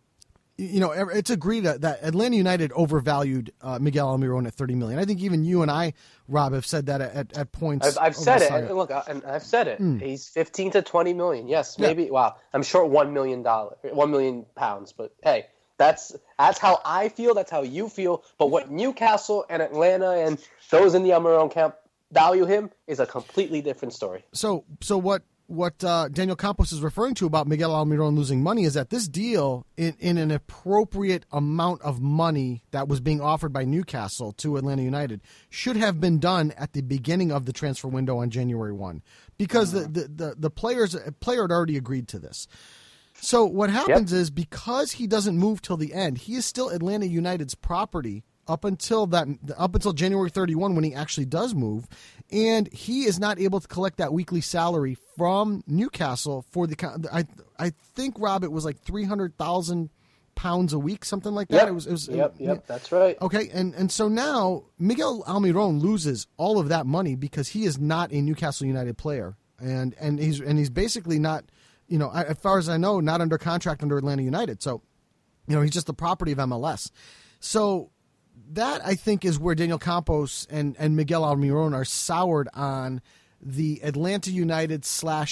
it's agreed that Atlanta United overvalued Miguel Almiron at $30 million. I think even you and I, Rob, have said that at points. I've said it. And look, I've said it. He's 15 to 20 million. Yes, maybe. Yeah. Wow, I'm short $1 million, £1 million. But hey, That's how I feel. That's how you feel. But what Newcastle and Atlanta and those in the Almiron camp value him is a completely different story. So what Daniel Campos is referring to about Miguel Almiron losing money is that this deal, in an appropriate amount of money that was being offered by Newcastle to Atlanta United, should have been done at the beginning of the transfer window on January 1, because the player had already agreed to this. So what happens is, because he doesn't move till the end, he is still Atlanta United's property up until January 31, when he actually does move, and he is not able to collect that weekly salary from Newcastle for the. I think, Rob, it was like £300,000 a week, something like that. Yep, that's right. Okay, and so now Miguel Almiron loses all of that money because he is not a Newcastle United player, and he's basically not, as far as I know, not under contract under Atlanta United. So, he's just the property of MLS. So that, I think, is where Daniel Campos and Miguel Almiron are soured on the Atlanta United /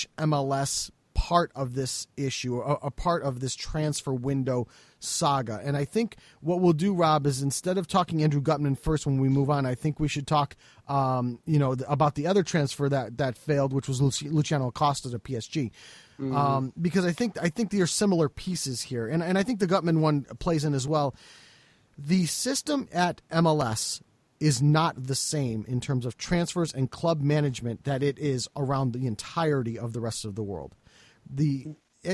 MLS part of this issue, a part of this transfer window saga. And I think what we'll do, Rob, is instead of talking Andrew Gutman first when we move on, I think we should talk about the other transfer that failed, which was Luciano Acosta to PSG. Because I think there are similar pieces here. And I think the Gutman one plays in as well. The system at MLS is not the same in terms of transfers and club management that it is around the entirety of the rest of the world. In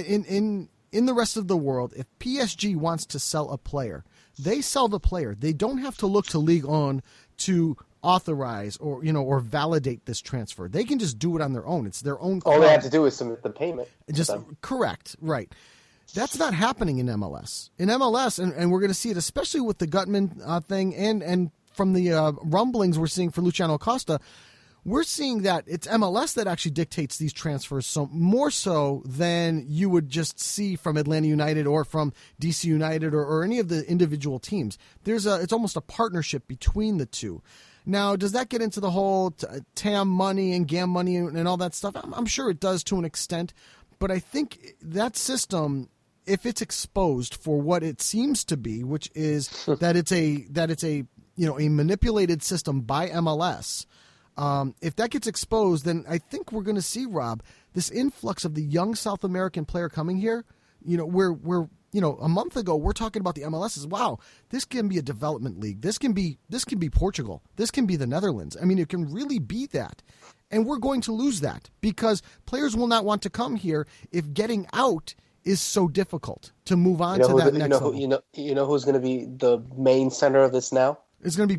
the rest of the world, if PSG wants to sell a player, they sell the player. They don't have to look to Ligue 1 to authorize or validate this transfer. They can just do it on their own. It's their own club. All they have to do is submit the payment. Correct, right. That's not happening in MLS. In MLS, and we're going to see it especially with the Gutman thing and from the rumblings we're seeing for Luciano Acosta, we're seeing that it's MLS that actually dictates these transfers, so more so than you would just see from Atlanta United or from DC United or any of the individual teams. It's almost a partnership between the two. Now, does that get into the whole TAM money and GAM money and all that stuff? I'm sure it does to an extent, but I think that system, if it's exposed for what it seems to be, which is that it's a manipulated system by MLS, if that gets exposed, then I think we're going to see, Rob, this influx of the young South American player coming here. We're a month ago we're talking about the MLS as, wow, this can be a development league. This can be Portugal. This can be the Netherlands. I mean, it can really be that. And we're going to lose that because players will not want to come here if getting out is so difficult to move on to that next level. You know who's going to be the main center of this now? It's going to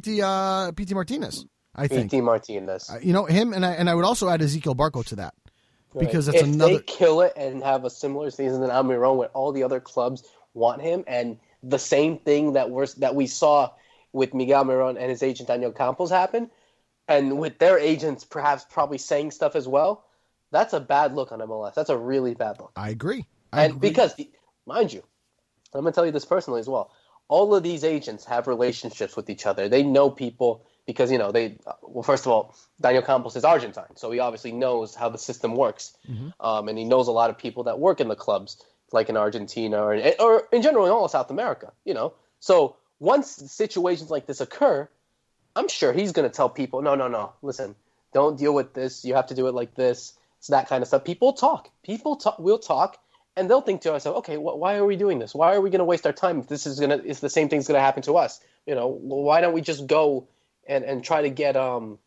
be PT Martinez, I think. PT Martinez. Him, and I would also add Ezequiel Barco to that. Because if they kill it and have a similar season than Almiron, where all the other clubs want him, and the same thing that we saw with Miguel Almiron and his agent Daniel Campos happen, and with their agents probably saying stuff as well, that's a bad look on MLS. That's a really bad look. I agree. Because, mind you, I'm going to tell you this personally as well. All of these agents have relationships with each other. They know people because, first of all, Daniel Campos is Argentine, so he obviously knows how the system works. Mm-hmm. And he knows a lot of people that work in the clubs, like in Argentina or in general in all of South America, So once situations like this occur, I'm sure he's going to tell people, no, listen, don't deal with this. You have to do it like this. It's that kind of stuff. People talk. We'll talk. And they'll think to ourselves, okay, why are we doing this? Why are we going to waste our time if if the same thing's going to happen to us? Why don't we just go and try to get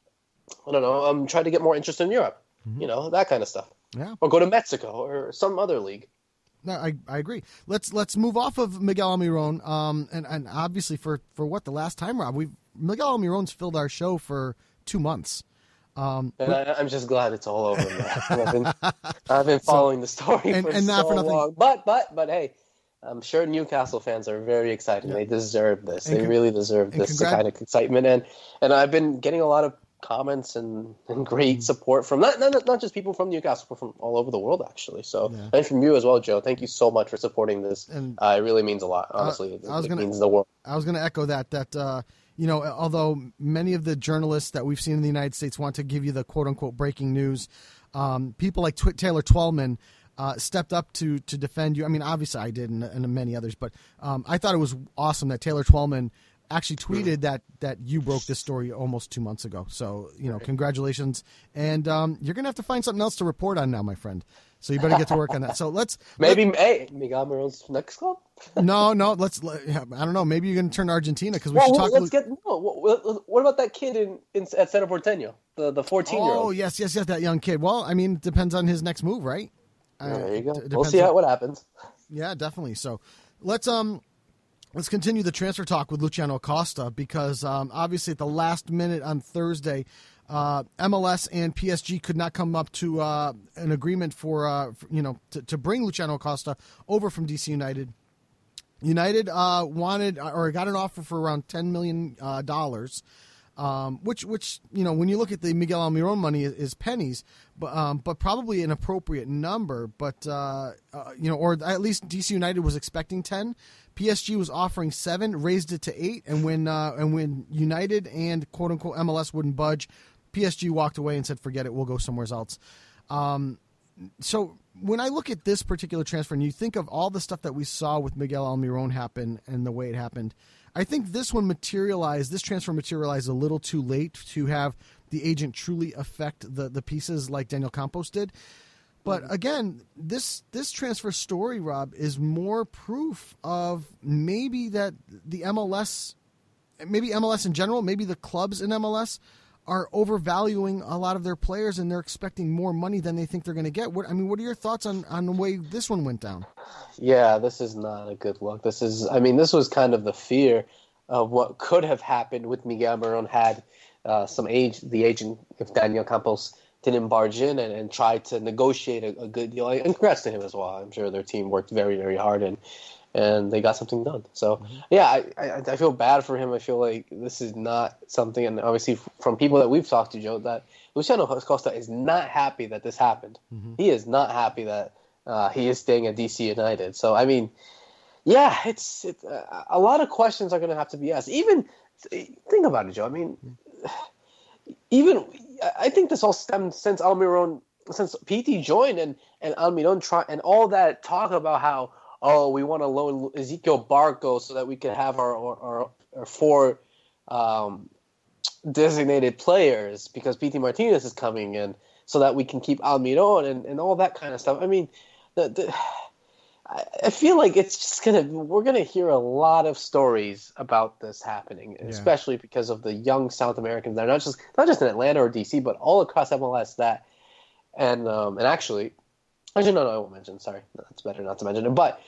try to get more interest in Europe? Mm-hmm. That kind of stuff. Yeah. Or go to Mexico or some other league. No, I agree. Let's move off of Miguel Almiron. And obviously for what the last time, Rob, Miguel Almiron's filled our show for 2 months. And I'm just glad it's all over now. I've been following the story for so long. But hey, I'm sure Newcastle fans are very excited. Yeah. They deserve this. They really deserve this kind of excitement. And I've been getting a lot of comments and great support from not just people from Newcastle, but from all over the world, actually. So and from you as well, Joe. Thank you so much for supporting this. And it really means a lot. Honestly, it means the world. I was going to echo that. Although many of the journalists that we've seen in the United States want to give you the quote-unquote breaking news, people like Taylor Twellman stepped up to defend you. I mean, obviously I did, and many others, but I thought it was awesome that Taylor Twellman actually tweeted that you broke this story almost 2 months ago. So, congratulations. And you're going to have to find something else to report on now, my friend. So you better get to work on that. So Miguel Miron's next club? No, I don't know. Maybe you're going to turn to Argentina because we should talk. What about that kid at Cerro Porteño, the 14-year-old? Oh, yes, that young kid. Well, I mean, it depends on his next move, right? There you go. We'll see what happens. Yeah, definitely. So let's continue the transfer talk with Luciano Acosta because obviously at the last minute on Thursday, MLS and PSG could not come up to an agreement to bring Luciano Acosta over from DC United. United wanted or got an offer for around $10 million, which when you look at the Miguel Almiron money is pennies, but probably an appropriate number. But or at least DC United was expecting 10. PSG was offering 7, raised it to 8, and when United and quote unquote MLS wouldn't budge, PSG walked away and said, "Forget it, we'll go somewhere else." So when I look at this particular transfer, and you think of all the stuff that we saw with Miguel Almiron happen and the way it happened, I think this transfer materialized a little too late to have the agent truly affect the pieces like Daniel Campos did. But again, this transfer story, Rob, is more proof of maybe that the MLS, maybe MLS in general, maybe the clubs in MLS are overvaluing a lot of their players and they're expecting more money than they think they're going to get. What are your thoughts on the way this one went down? Yeah, this is not a good look. This was kind of the fear of what could have happened with Miguel Almiron had the agent, if Daniel Campos didn't barge in and try to negotiate a good deal. And congrats to him as well. I'm sure their team worked very, very hard and they got something done. So, yeah, I feel bad for him. I feel like this is not something, and obviously from people that we've talked to, Joe, that Luciano Acosta is not happy that this happened. Mm-hmm. He is not happy that he is staying at DC United. So, I mean, yeah, it's a lot of questions are going to have to be asked. Even, think about it, Joe. I mean, I think this all stemmed since PT joined and Almiron and all that talk about how, we want to loan Ezequiel Barco so that we can have our 4 designated players because PT Martinez is coming in so that we can keep Almiron and all that kind of stuff. I mean, I feel like it's just we're gonna hear a lot of stories about this happening, especially because of the young South Americans. They're not just in Atlanta or DC, but all across MLS. Actually, no, I won't mention. Sorry, it's better not to mention it. But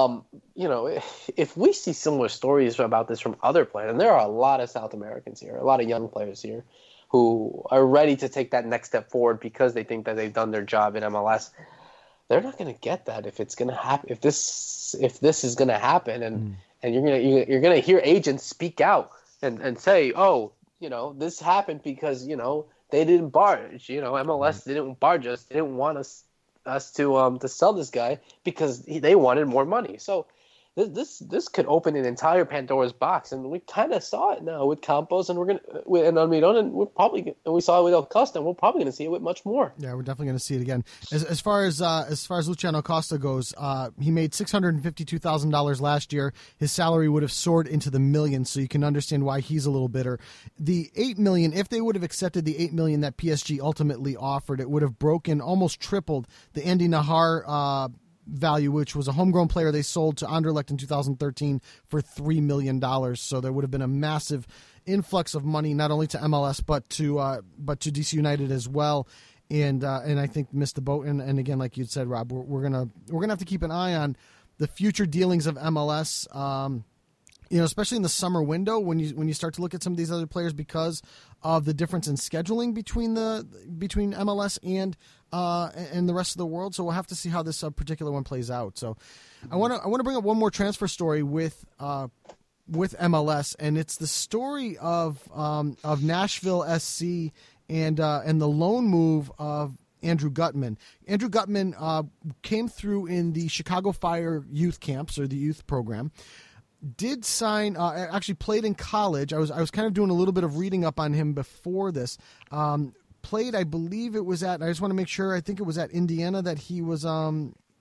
if we see similar stories about this from other players, and there are a lot of South Americans here, a lot of young players here, who are ready to take that next step forward because they think that they've done their job in MLS. They're not going to get that if it's going to happen. If this is going to happen, and you're going to hear agents speak out and say, this happened because they didn't barge. MLS didn't barge us. They didn't want us to sell this guy because they wanted more money. So this could open an entire Pandora's box, and we kind of saw it now with Campos, and Almiron, and we saw it with Acosta, and we're probably going to see it with much more. Yeah, we're definitely going to see it again. As far as Luciano Acosta goes, he made $652,000 last year. His salary would have soared into the millions, so you can understand why he's a little bitter. The $8 million, if they would have accepted the $8 million that PSG ultimately offered, it would have almost tripled the Andy Nahar value, which was a homegrown player they sold to Anderlecht in 2013 for $3 million. So there would have been a massive influx of money, not only to MLS but to DC United as well. And I think missed the boat. And again, like you said, Rob, we're gonna have to keep an eye on the future dealings of MLS. Especially in the summer window when you start to look at some of these other players because of the difference in scheduling between MLS and the rest of the world. So we'll have to see how this particular one plays out. So I want to bring up one more transfer story with MLS, and it's the story of Nashville SC and the loan move of Andrew Gutman. Andrew Gutman came through in the Chicago Fire youth camps or the youth program. Did sign, actually played in college. I was kind of doing a little bit of reading up on him before this. Played, I believe it was I just want to make sure, I think it was at Indiana that he was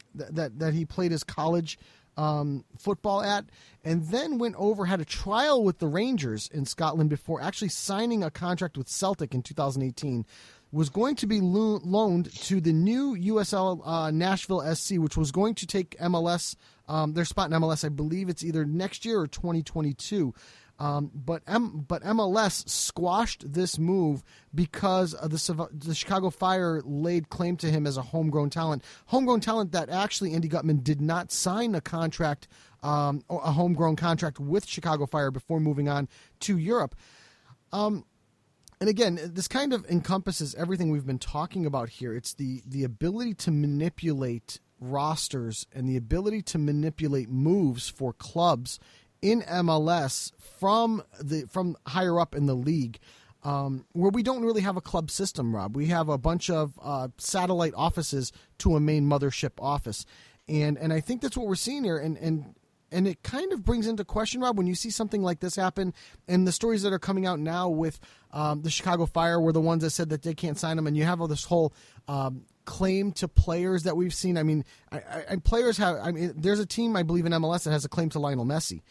that he played his college football at, and then went over, had a trial with the Rangers in Scotland before actually signing a contract with Celtic in 2018. Was going to be loaned to the new USL Nashville SC, which was going to take MLS, their spot in MLS. I believe it's either next year or 2022. But MLS squashed this move because of the Chicago Fire laid claim to him as a homegrown talent. Homegrown talent that actually Andy Gutman did not sign a contract, a homegrown contract with Chicago Fire before moving on to Europe. And again, this kind of encompasses everything we've been talking about here. It's the ability to manipulate rosters and the ability to manipulate moves for clubs in MLS from higher up in the league, where we don't really have a club system, Rob. We have a bunch of satellite offices to a main mothership office. And I think that's what we're seeing here. And it kind of brings into question, Rob, when you see something like this happen, and the stories that are coming out now with the Chicago Fire were the ones that said that they can't sign them, and you have all this whole claim to players that we've seen. I mean, players have. I mean, there's a team I believe in MLS that has a claim to Lionel Messi.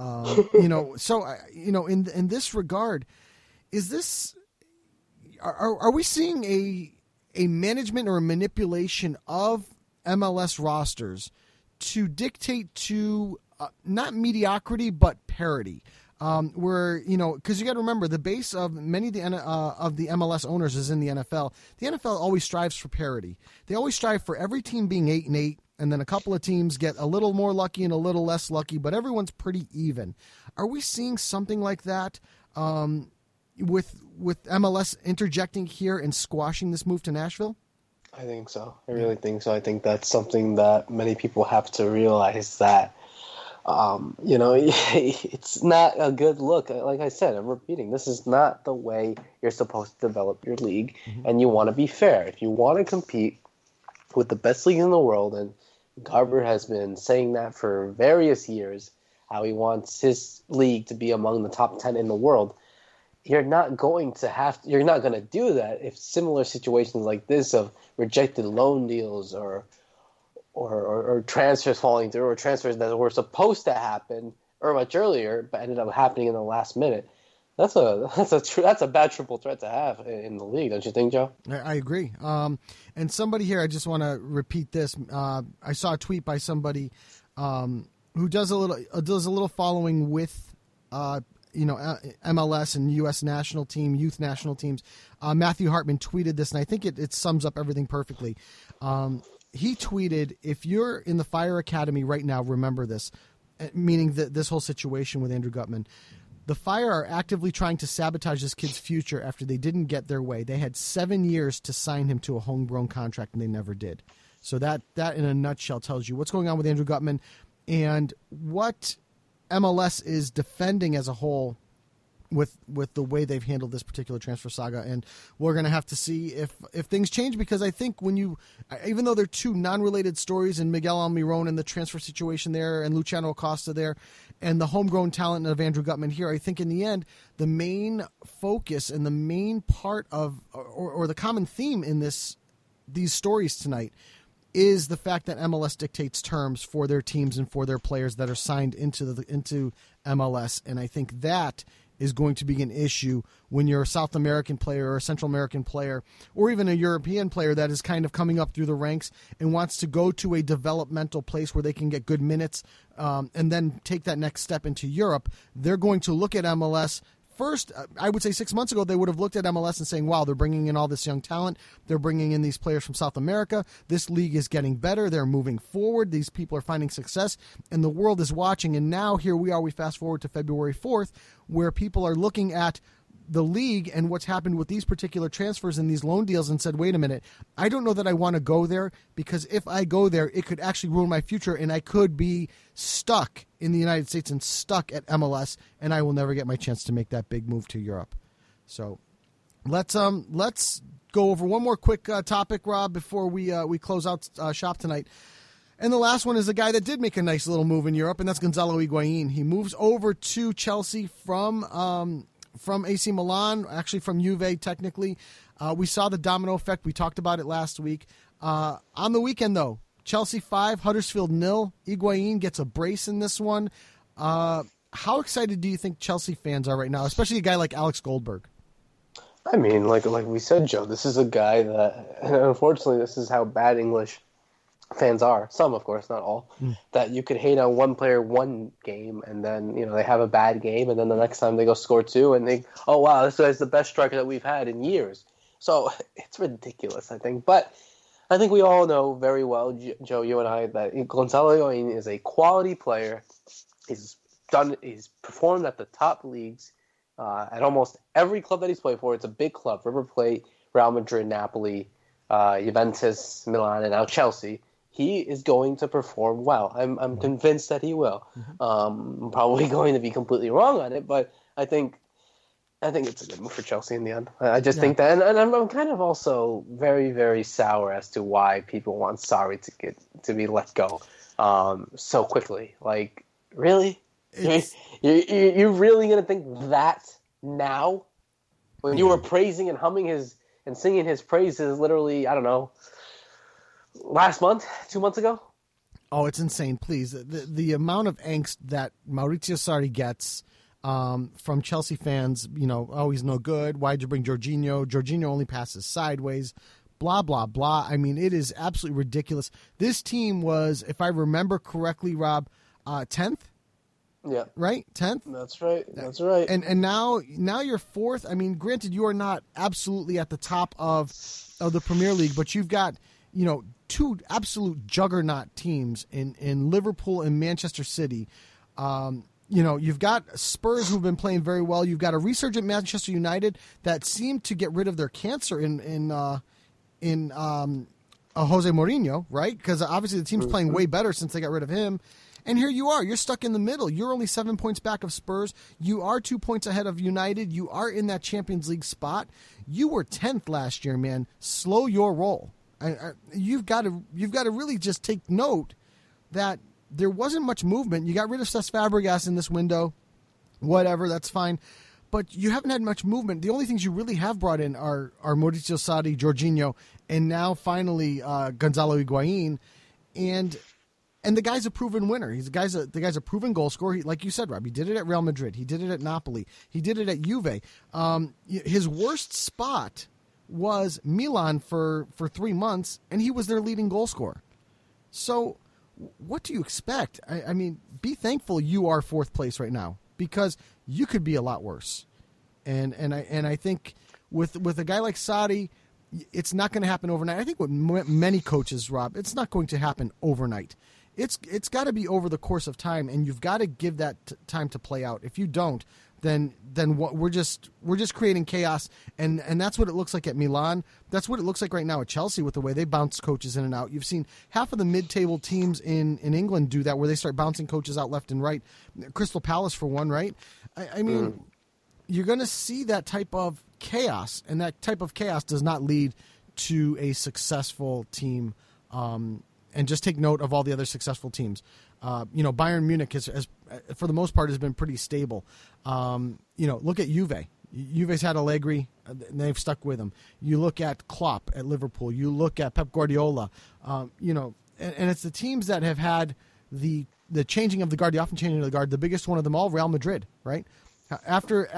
In this regard, is this? Are we seeing a management or a manipulation of MLS rosters to dictate to not mediocrity but parity? Where, because you got to remember, the base of many of the MLS owners is in the NFL. The NFL always strives for parity. They always strive for every team being 8-8, and then a couple of teams get a little more lucky and a little less lucky, but everyone's pretty even. Are we seeing something like that with MLS interjecting here and squashing this move to Nashville? I think so. I really think so. I think that's something that many people have to realize, that it's not a good look. Like I said, I'm repeating, this is not the way you're supposed to develop your league, and you want to be fair. If you want to compete with the best league in the world, and Garber has been saying that for various years, how he wants his league to be among the top 10 in the world, you're not going to do that if similar situations like this of rejected loan deals or transfers falling through, or transfers that were supposed to happen or much earlier but ended up happening in the last minute. That's a bad triple threat to have in the league, don't you think, Joe? I agree. And somebody here, I just want to repeat this. I saw a tweet by somebody who does a little following with MLS and U.S. national team, youth national teams. Matthew Hartman tweeted this, and I think it sums up everything perfectly. He tweeted, if you're in the Fire Academy right now, remember this, meaning this whole situation with Andrew Gutman. The Fire are actively trying to sabotage this kid's future after they didn't get their way. They had 7 years to sign him to a homegrown contract, and they never did. So that in a nutshell tells you what's going on with Andrew Gutman and what MLS is defending as a whole with the way they've handled this particular transfer saga. And we're going to have to see if things change, because I think even though they're two non-related stories, and Miguel Almiron and the transfer situation there, and Luciano Acosta there, and the homegrown talent of Andrew Gutman here, I think in the end, the main focus and the main part of, or the common theme in these stories tonight is the fact that MLS dictates terms for their teams and for their players that are signed into MLS. And I think that is going to be an issue when you're a South American player or a Central American player or even a European player that is kind of coming up through the ranks and wants to go to a developmental place where they can get good minutes and then take that next step into Europe. They're going to look at MLS. First, I would say 6 months ago, they would have looked at MLS and saying, wow, they're bringing in all this young talent. They're bringing in these players from South America. This league is getting better. They're moving forward. These people are finding success, and the world is watching. And now here we are. We fast forward to February 4th, where people are looking at the league and what's happened with these particular transfers and these loan deals and said, wait a minute, I don't know that I want to go there, because if I go there, it could actually ruin my future, and I could be stuck in the United States and stuck at MLS, and I will never get my chance to make that big move to Europe. So let's go over one more quick topic, Rob, before we close out shop tonight. And the last one is a guy that did make a nice little move in Europe, and that's Gonzalo Higuain. He moves over to Chelsea from AC Milan, actually from Juve technically. We saw the domino effect. We talked about it last week. On the weekend, though, Chelsea 5, Huddersfield 0. Higuain gets a brace in this one. How excited do you think Chelsea fans are right now, especially a guy like Alex Goldberg? I mean, like we said, Joe, this is a guy that, and unfortunately, this is how bad English fans are. Some, of course, not all. That you could hate on one player one game, and then they have a bad game, and then the next time they go score 2, and they, oh wow, this guy's the best striker that we've had in years. So it's ridiculous, I think. But I think we all know very well, Joe, you and I, that Gonzalo Higuain is a quality player. He's performed at the top leagues at almost every club that he's played for. It's a big club: River Plate, Real Madrid, Napoli, Juventus, Milan, and now Chelsea. He is going to perform well. I'm convinced that he will. I'm probably going to be completely wrong on it, but I think it's a good move for Chelsea in the end. I just think that, and I'm kind of also very, very sour as to why people want Sarri to be let go so quickly. Like, really? You're really going to think that now? When you were praising and humming his and singing his praises literally, I don't know, last month, 2 months ago? Oh, it's insane. Please. The amount of angst that Maurizio Sarri gets from Chelsea fans, oh, he's no good. Why'd you bring Jorginho? Jorginho only passes sideways. Blah, blah, blah. I mean, it is absolutely ridiculous. This team was, if I remember correctly, Rob, 10th? Yeah. Right? 10th? That's right. That's right. And now you're 4th. I mean, granted, you are not absolutely at the top of the Premier League, but you've got, 2 absolute juggernaut teams in Liverpool and Manchester City. You've got Spurs who've been playing very well. You've got a resurgent Manchester United that seemed to get rid of their cancer in Jose Mourinho, right? Because obviously the team's playing way better since they got rid of him. And here you are. You're stuck in the middle. You're only 7 points back of Spurs. You are 2 points ahead of United. You are in that Champions League spot. You were 10th last year, man. Slow your roll. You've got to really just take note that there wasn't much movement. You got rid of Cesc Fabregas in this window. Whatever, that's fine. But you haven't had much movement. The only things you really have brought in are Maurizio Sarri, Jorginho, and now finally Gonzalo Higuain. And the guy's a proven winner. The guy's a proven goal scorer. Like you said, Rob, he did it at Real Madrid. He did it at Napoli. He did it at Juve. His worst spot was Milan for 3 months, and he was their leading goal scorer. So what do you expect? I mean, be thankful you are 4th place right now, because you could be a lot worse. And I think with a guy like Sarri, it's not going to happen overnight. I think with many coaches, Rob, it's not going to happen overnight. It's got to be over the course of time, and you've got to give that time to play out. If you don't, then what we're just creating chaos, and that's what it looks like at Milan. That's what it looks like right now at Chelsea with the way they bounce coaches in and out. You've seen half of the mid-table teams in England do that, where they start bouncing coaches out left and right. Crystal Palace for one, right? I mean, you're going to see that type of chaos, and that type of chaos does not lead to a successful team. And just take note of all the other successful teams. Bayern Munich has, for the most part, has been pretty stable. Look at Juve. Juve's had Allegri, and they've stuck with him. You look at Klopp at Liverpool. You look at Pep Guardiola. And it's the teams that have had the changing of the guard, the often changing of the guard. The biggest one of them all, Real Madrid, right? After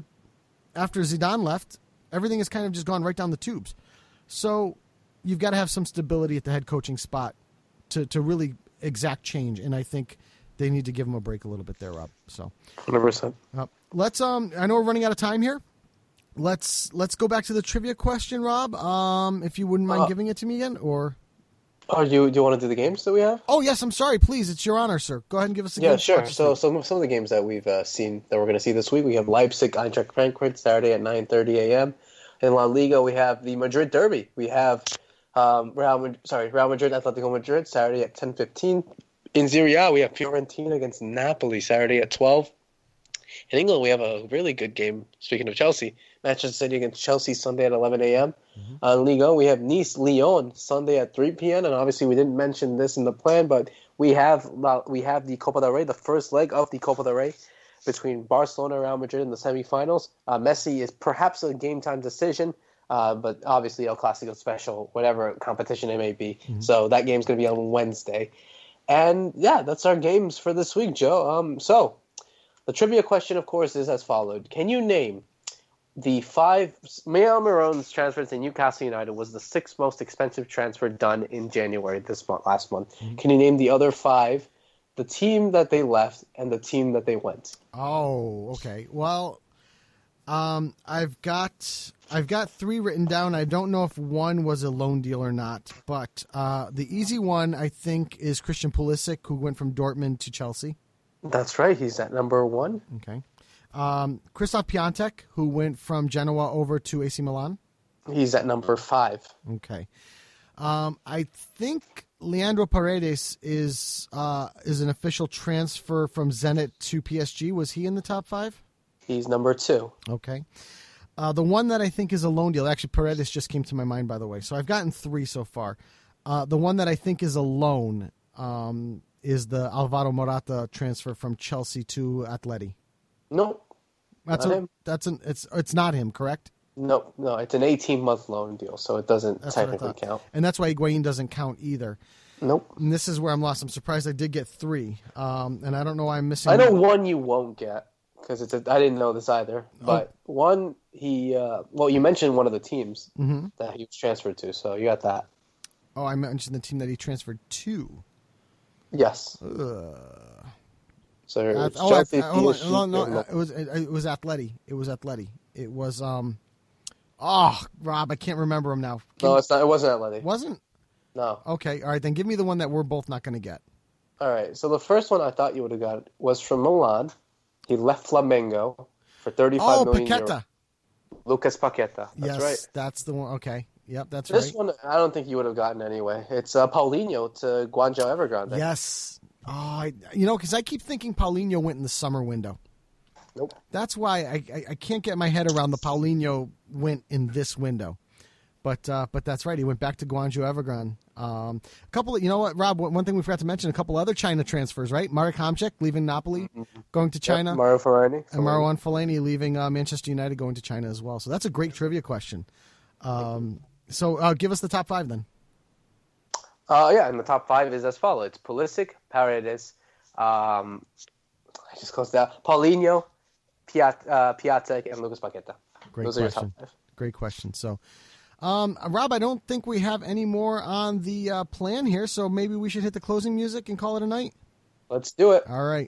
Zidane left, everything has kind of just gone right down the tubes. So you've got to have some stability at the head coaching spot to really exact change, and I think they need to give him a break a little bit there, Rob. So 100%. Let's I know we're running out of time here. Let's go back to the trivia question, Rob. If you wouldn't mind giving it to me again, or do you want to do the games that we have? Oh yes, I'm sorry. Please, it's your honor, sir. Go ahead and give us the game. Yeah, sure. So some of the games that we've seen that we're going to see this week, we have Leipzig, Eintracht Frankfurt, Saturday at 9:30 a.m. In La Liga, we have the Madrid Derby. We have Real Madrid, Atletico Madrid, Saturday at 10:15. In Serie A, we have Fiorentina against Napoli, Saturday at 12. In England, we have a really good game, speaking of Chelsea. Manchester City against Chelsea, Sunday at 11 a.m. On Liga, we have Nice-Lyon, Sunday at 3 p.m. And obviously, we didn't mention this in the plan, but we have the Copa del Rey, the first leg of the Copa del Rey, between Barcelona and Real Madrid in the semifinals. Messi is perhaps a game-time decision. but obviously El Clasico special, whatever competition it may be. So that game's going to be on Wednesday. And yeah, that's our games for this week, Joe. So the trivia question, of course, is as followed. Can you name the 5... Miguel Almirón's transfer to Newcastle United was the 6th most expensive transfer done in January last month. Can you name the other 5, the team that they left and the team that they went? Oh, okay. Well, I've got 3 written down. I don't know if one was a loan deal or not, but the easy one, I think, is Christian Pulisic, who went from Dortmund to Chelsea. That's right. He's at number 1. Okay. Krzysztof Piątek, who went from Genoa over to AC Milan. He's at number 5. Okay. I think Leandro Paredes is an official transfer from Zenit to PSG. Was he in the top 5? He's number 2. Okay. The one that I think is a loan deal, actually Paredes just came to my mind, by the way. So I've gotten 3 so far. The one that I think is a loan is the Alvaro Morata transfer from Chelsea to Atleti. No, him. It's not him, correct? No, it's an 18-month loan deal, so it doesn't technically count. And that's why Higuain doesn't count either. Nope. And this is where I'm lost. I'm surprised I did get 3, and I don't know why I'm missing. I know one you won't get because I didn't know this either. But one, you mentioned one of the teams that he was transferred to, so you got that. Oh, I mentioned the team that he transferred to. Yes. So it was Atleti. It was Atleti. It was Rob, I can't remember him now. It's not. It wasn't Atleti. Wasn't? No. Okay, all right. Then give me the one that we're both not going to get. All right. So the first one I thought you would have got was from Milan. He left Flamengo for 35 million Paqueta. Euros. Lucas Paqueta. That's right. That's the one. Okay. Yep, that's this one I don't think you would have gotten anyway. It's Paulinho to Guangzhou Evergrande. Yes. Because I keep thinking Paulinho went in the summer window. Nope. That's why I can't get my head around the Paulinho went in this window. But that's right. He went back to Guangzhou Evergrande. A couple of, you know what, Rob, one thing we forgot to mention, a couple other China transfers, right? Marek Hamšík leaving Napoli, going to China. Yep, Marouane Fellaini. And Marouane Fellaini leaving Manchester United, going to China as well. So that's a great trivia question. So give us the top 5 then. And the top 5 is as follows. It's Pulisic, Paredes, I just closed that. Paulinho, Piatek, and Lucas Paqueta. Those are your top 5. Great question. So, Rob, I don't think we have any more on the plan here, so maybe we should hit the closing music and call it a night. Let's do it. All right.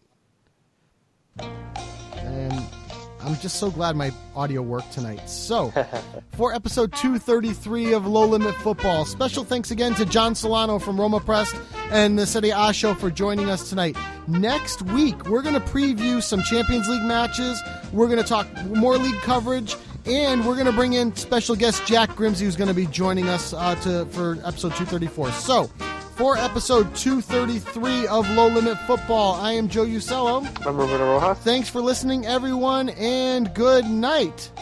And I'm just so glad my audio worked tonight. So, for episode 233 of Low Limit Football, special thanks again to John Solano from Roma Press and the Serie A show for joining us tonight. Next week, we're going to preview some Champions League matches. We're going to talk more league coverage, and we're going to bring in special guest Jack Grimsey, who's going to be joining us for episode 234. So, for episode 233 of Low Limit Football, I am Joe Usello. I'm Roberto Rojas. Thanks for listening, everyone, and good night.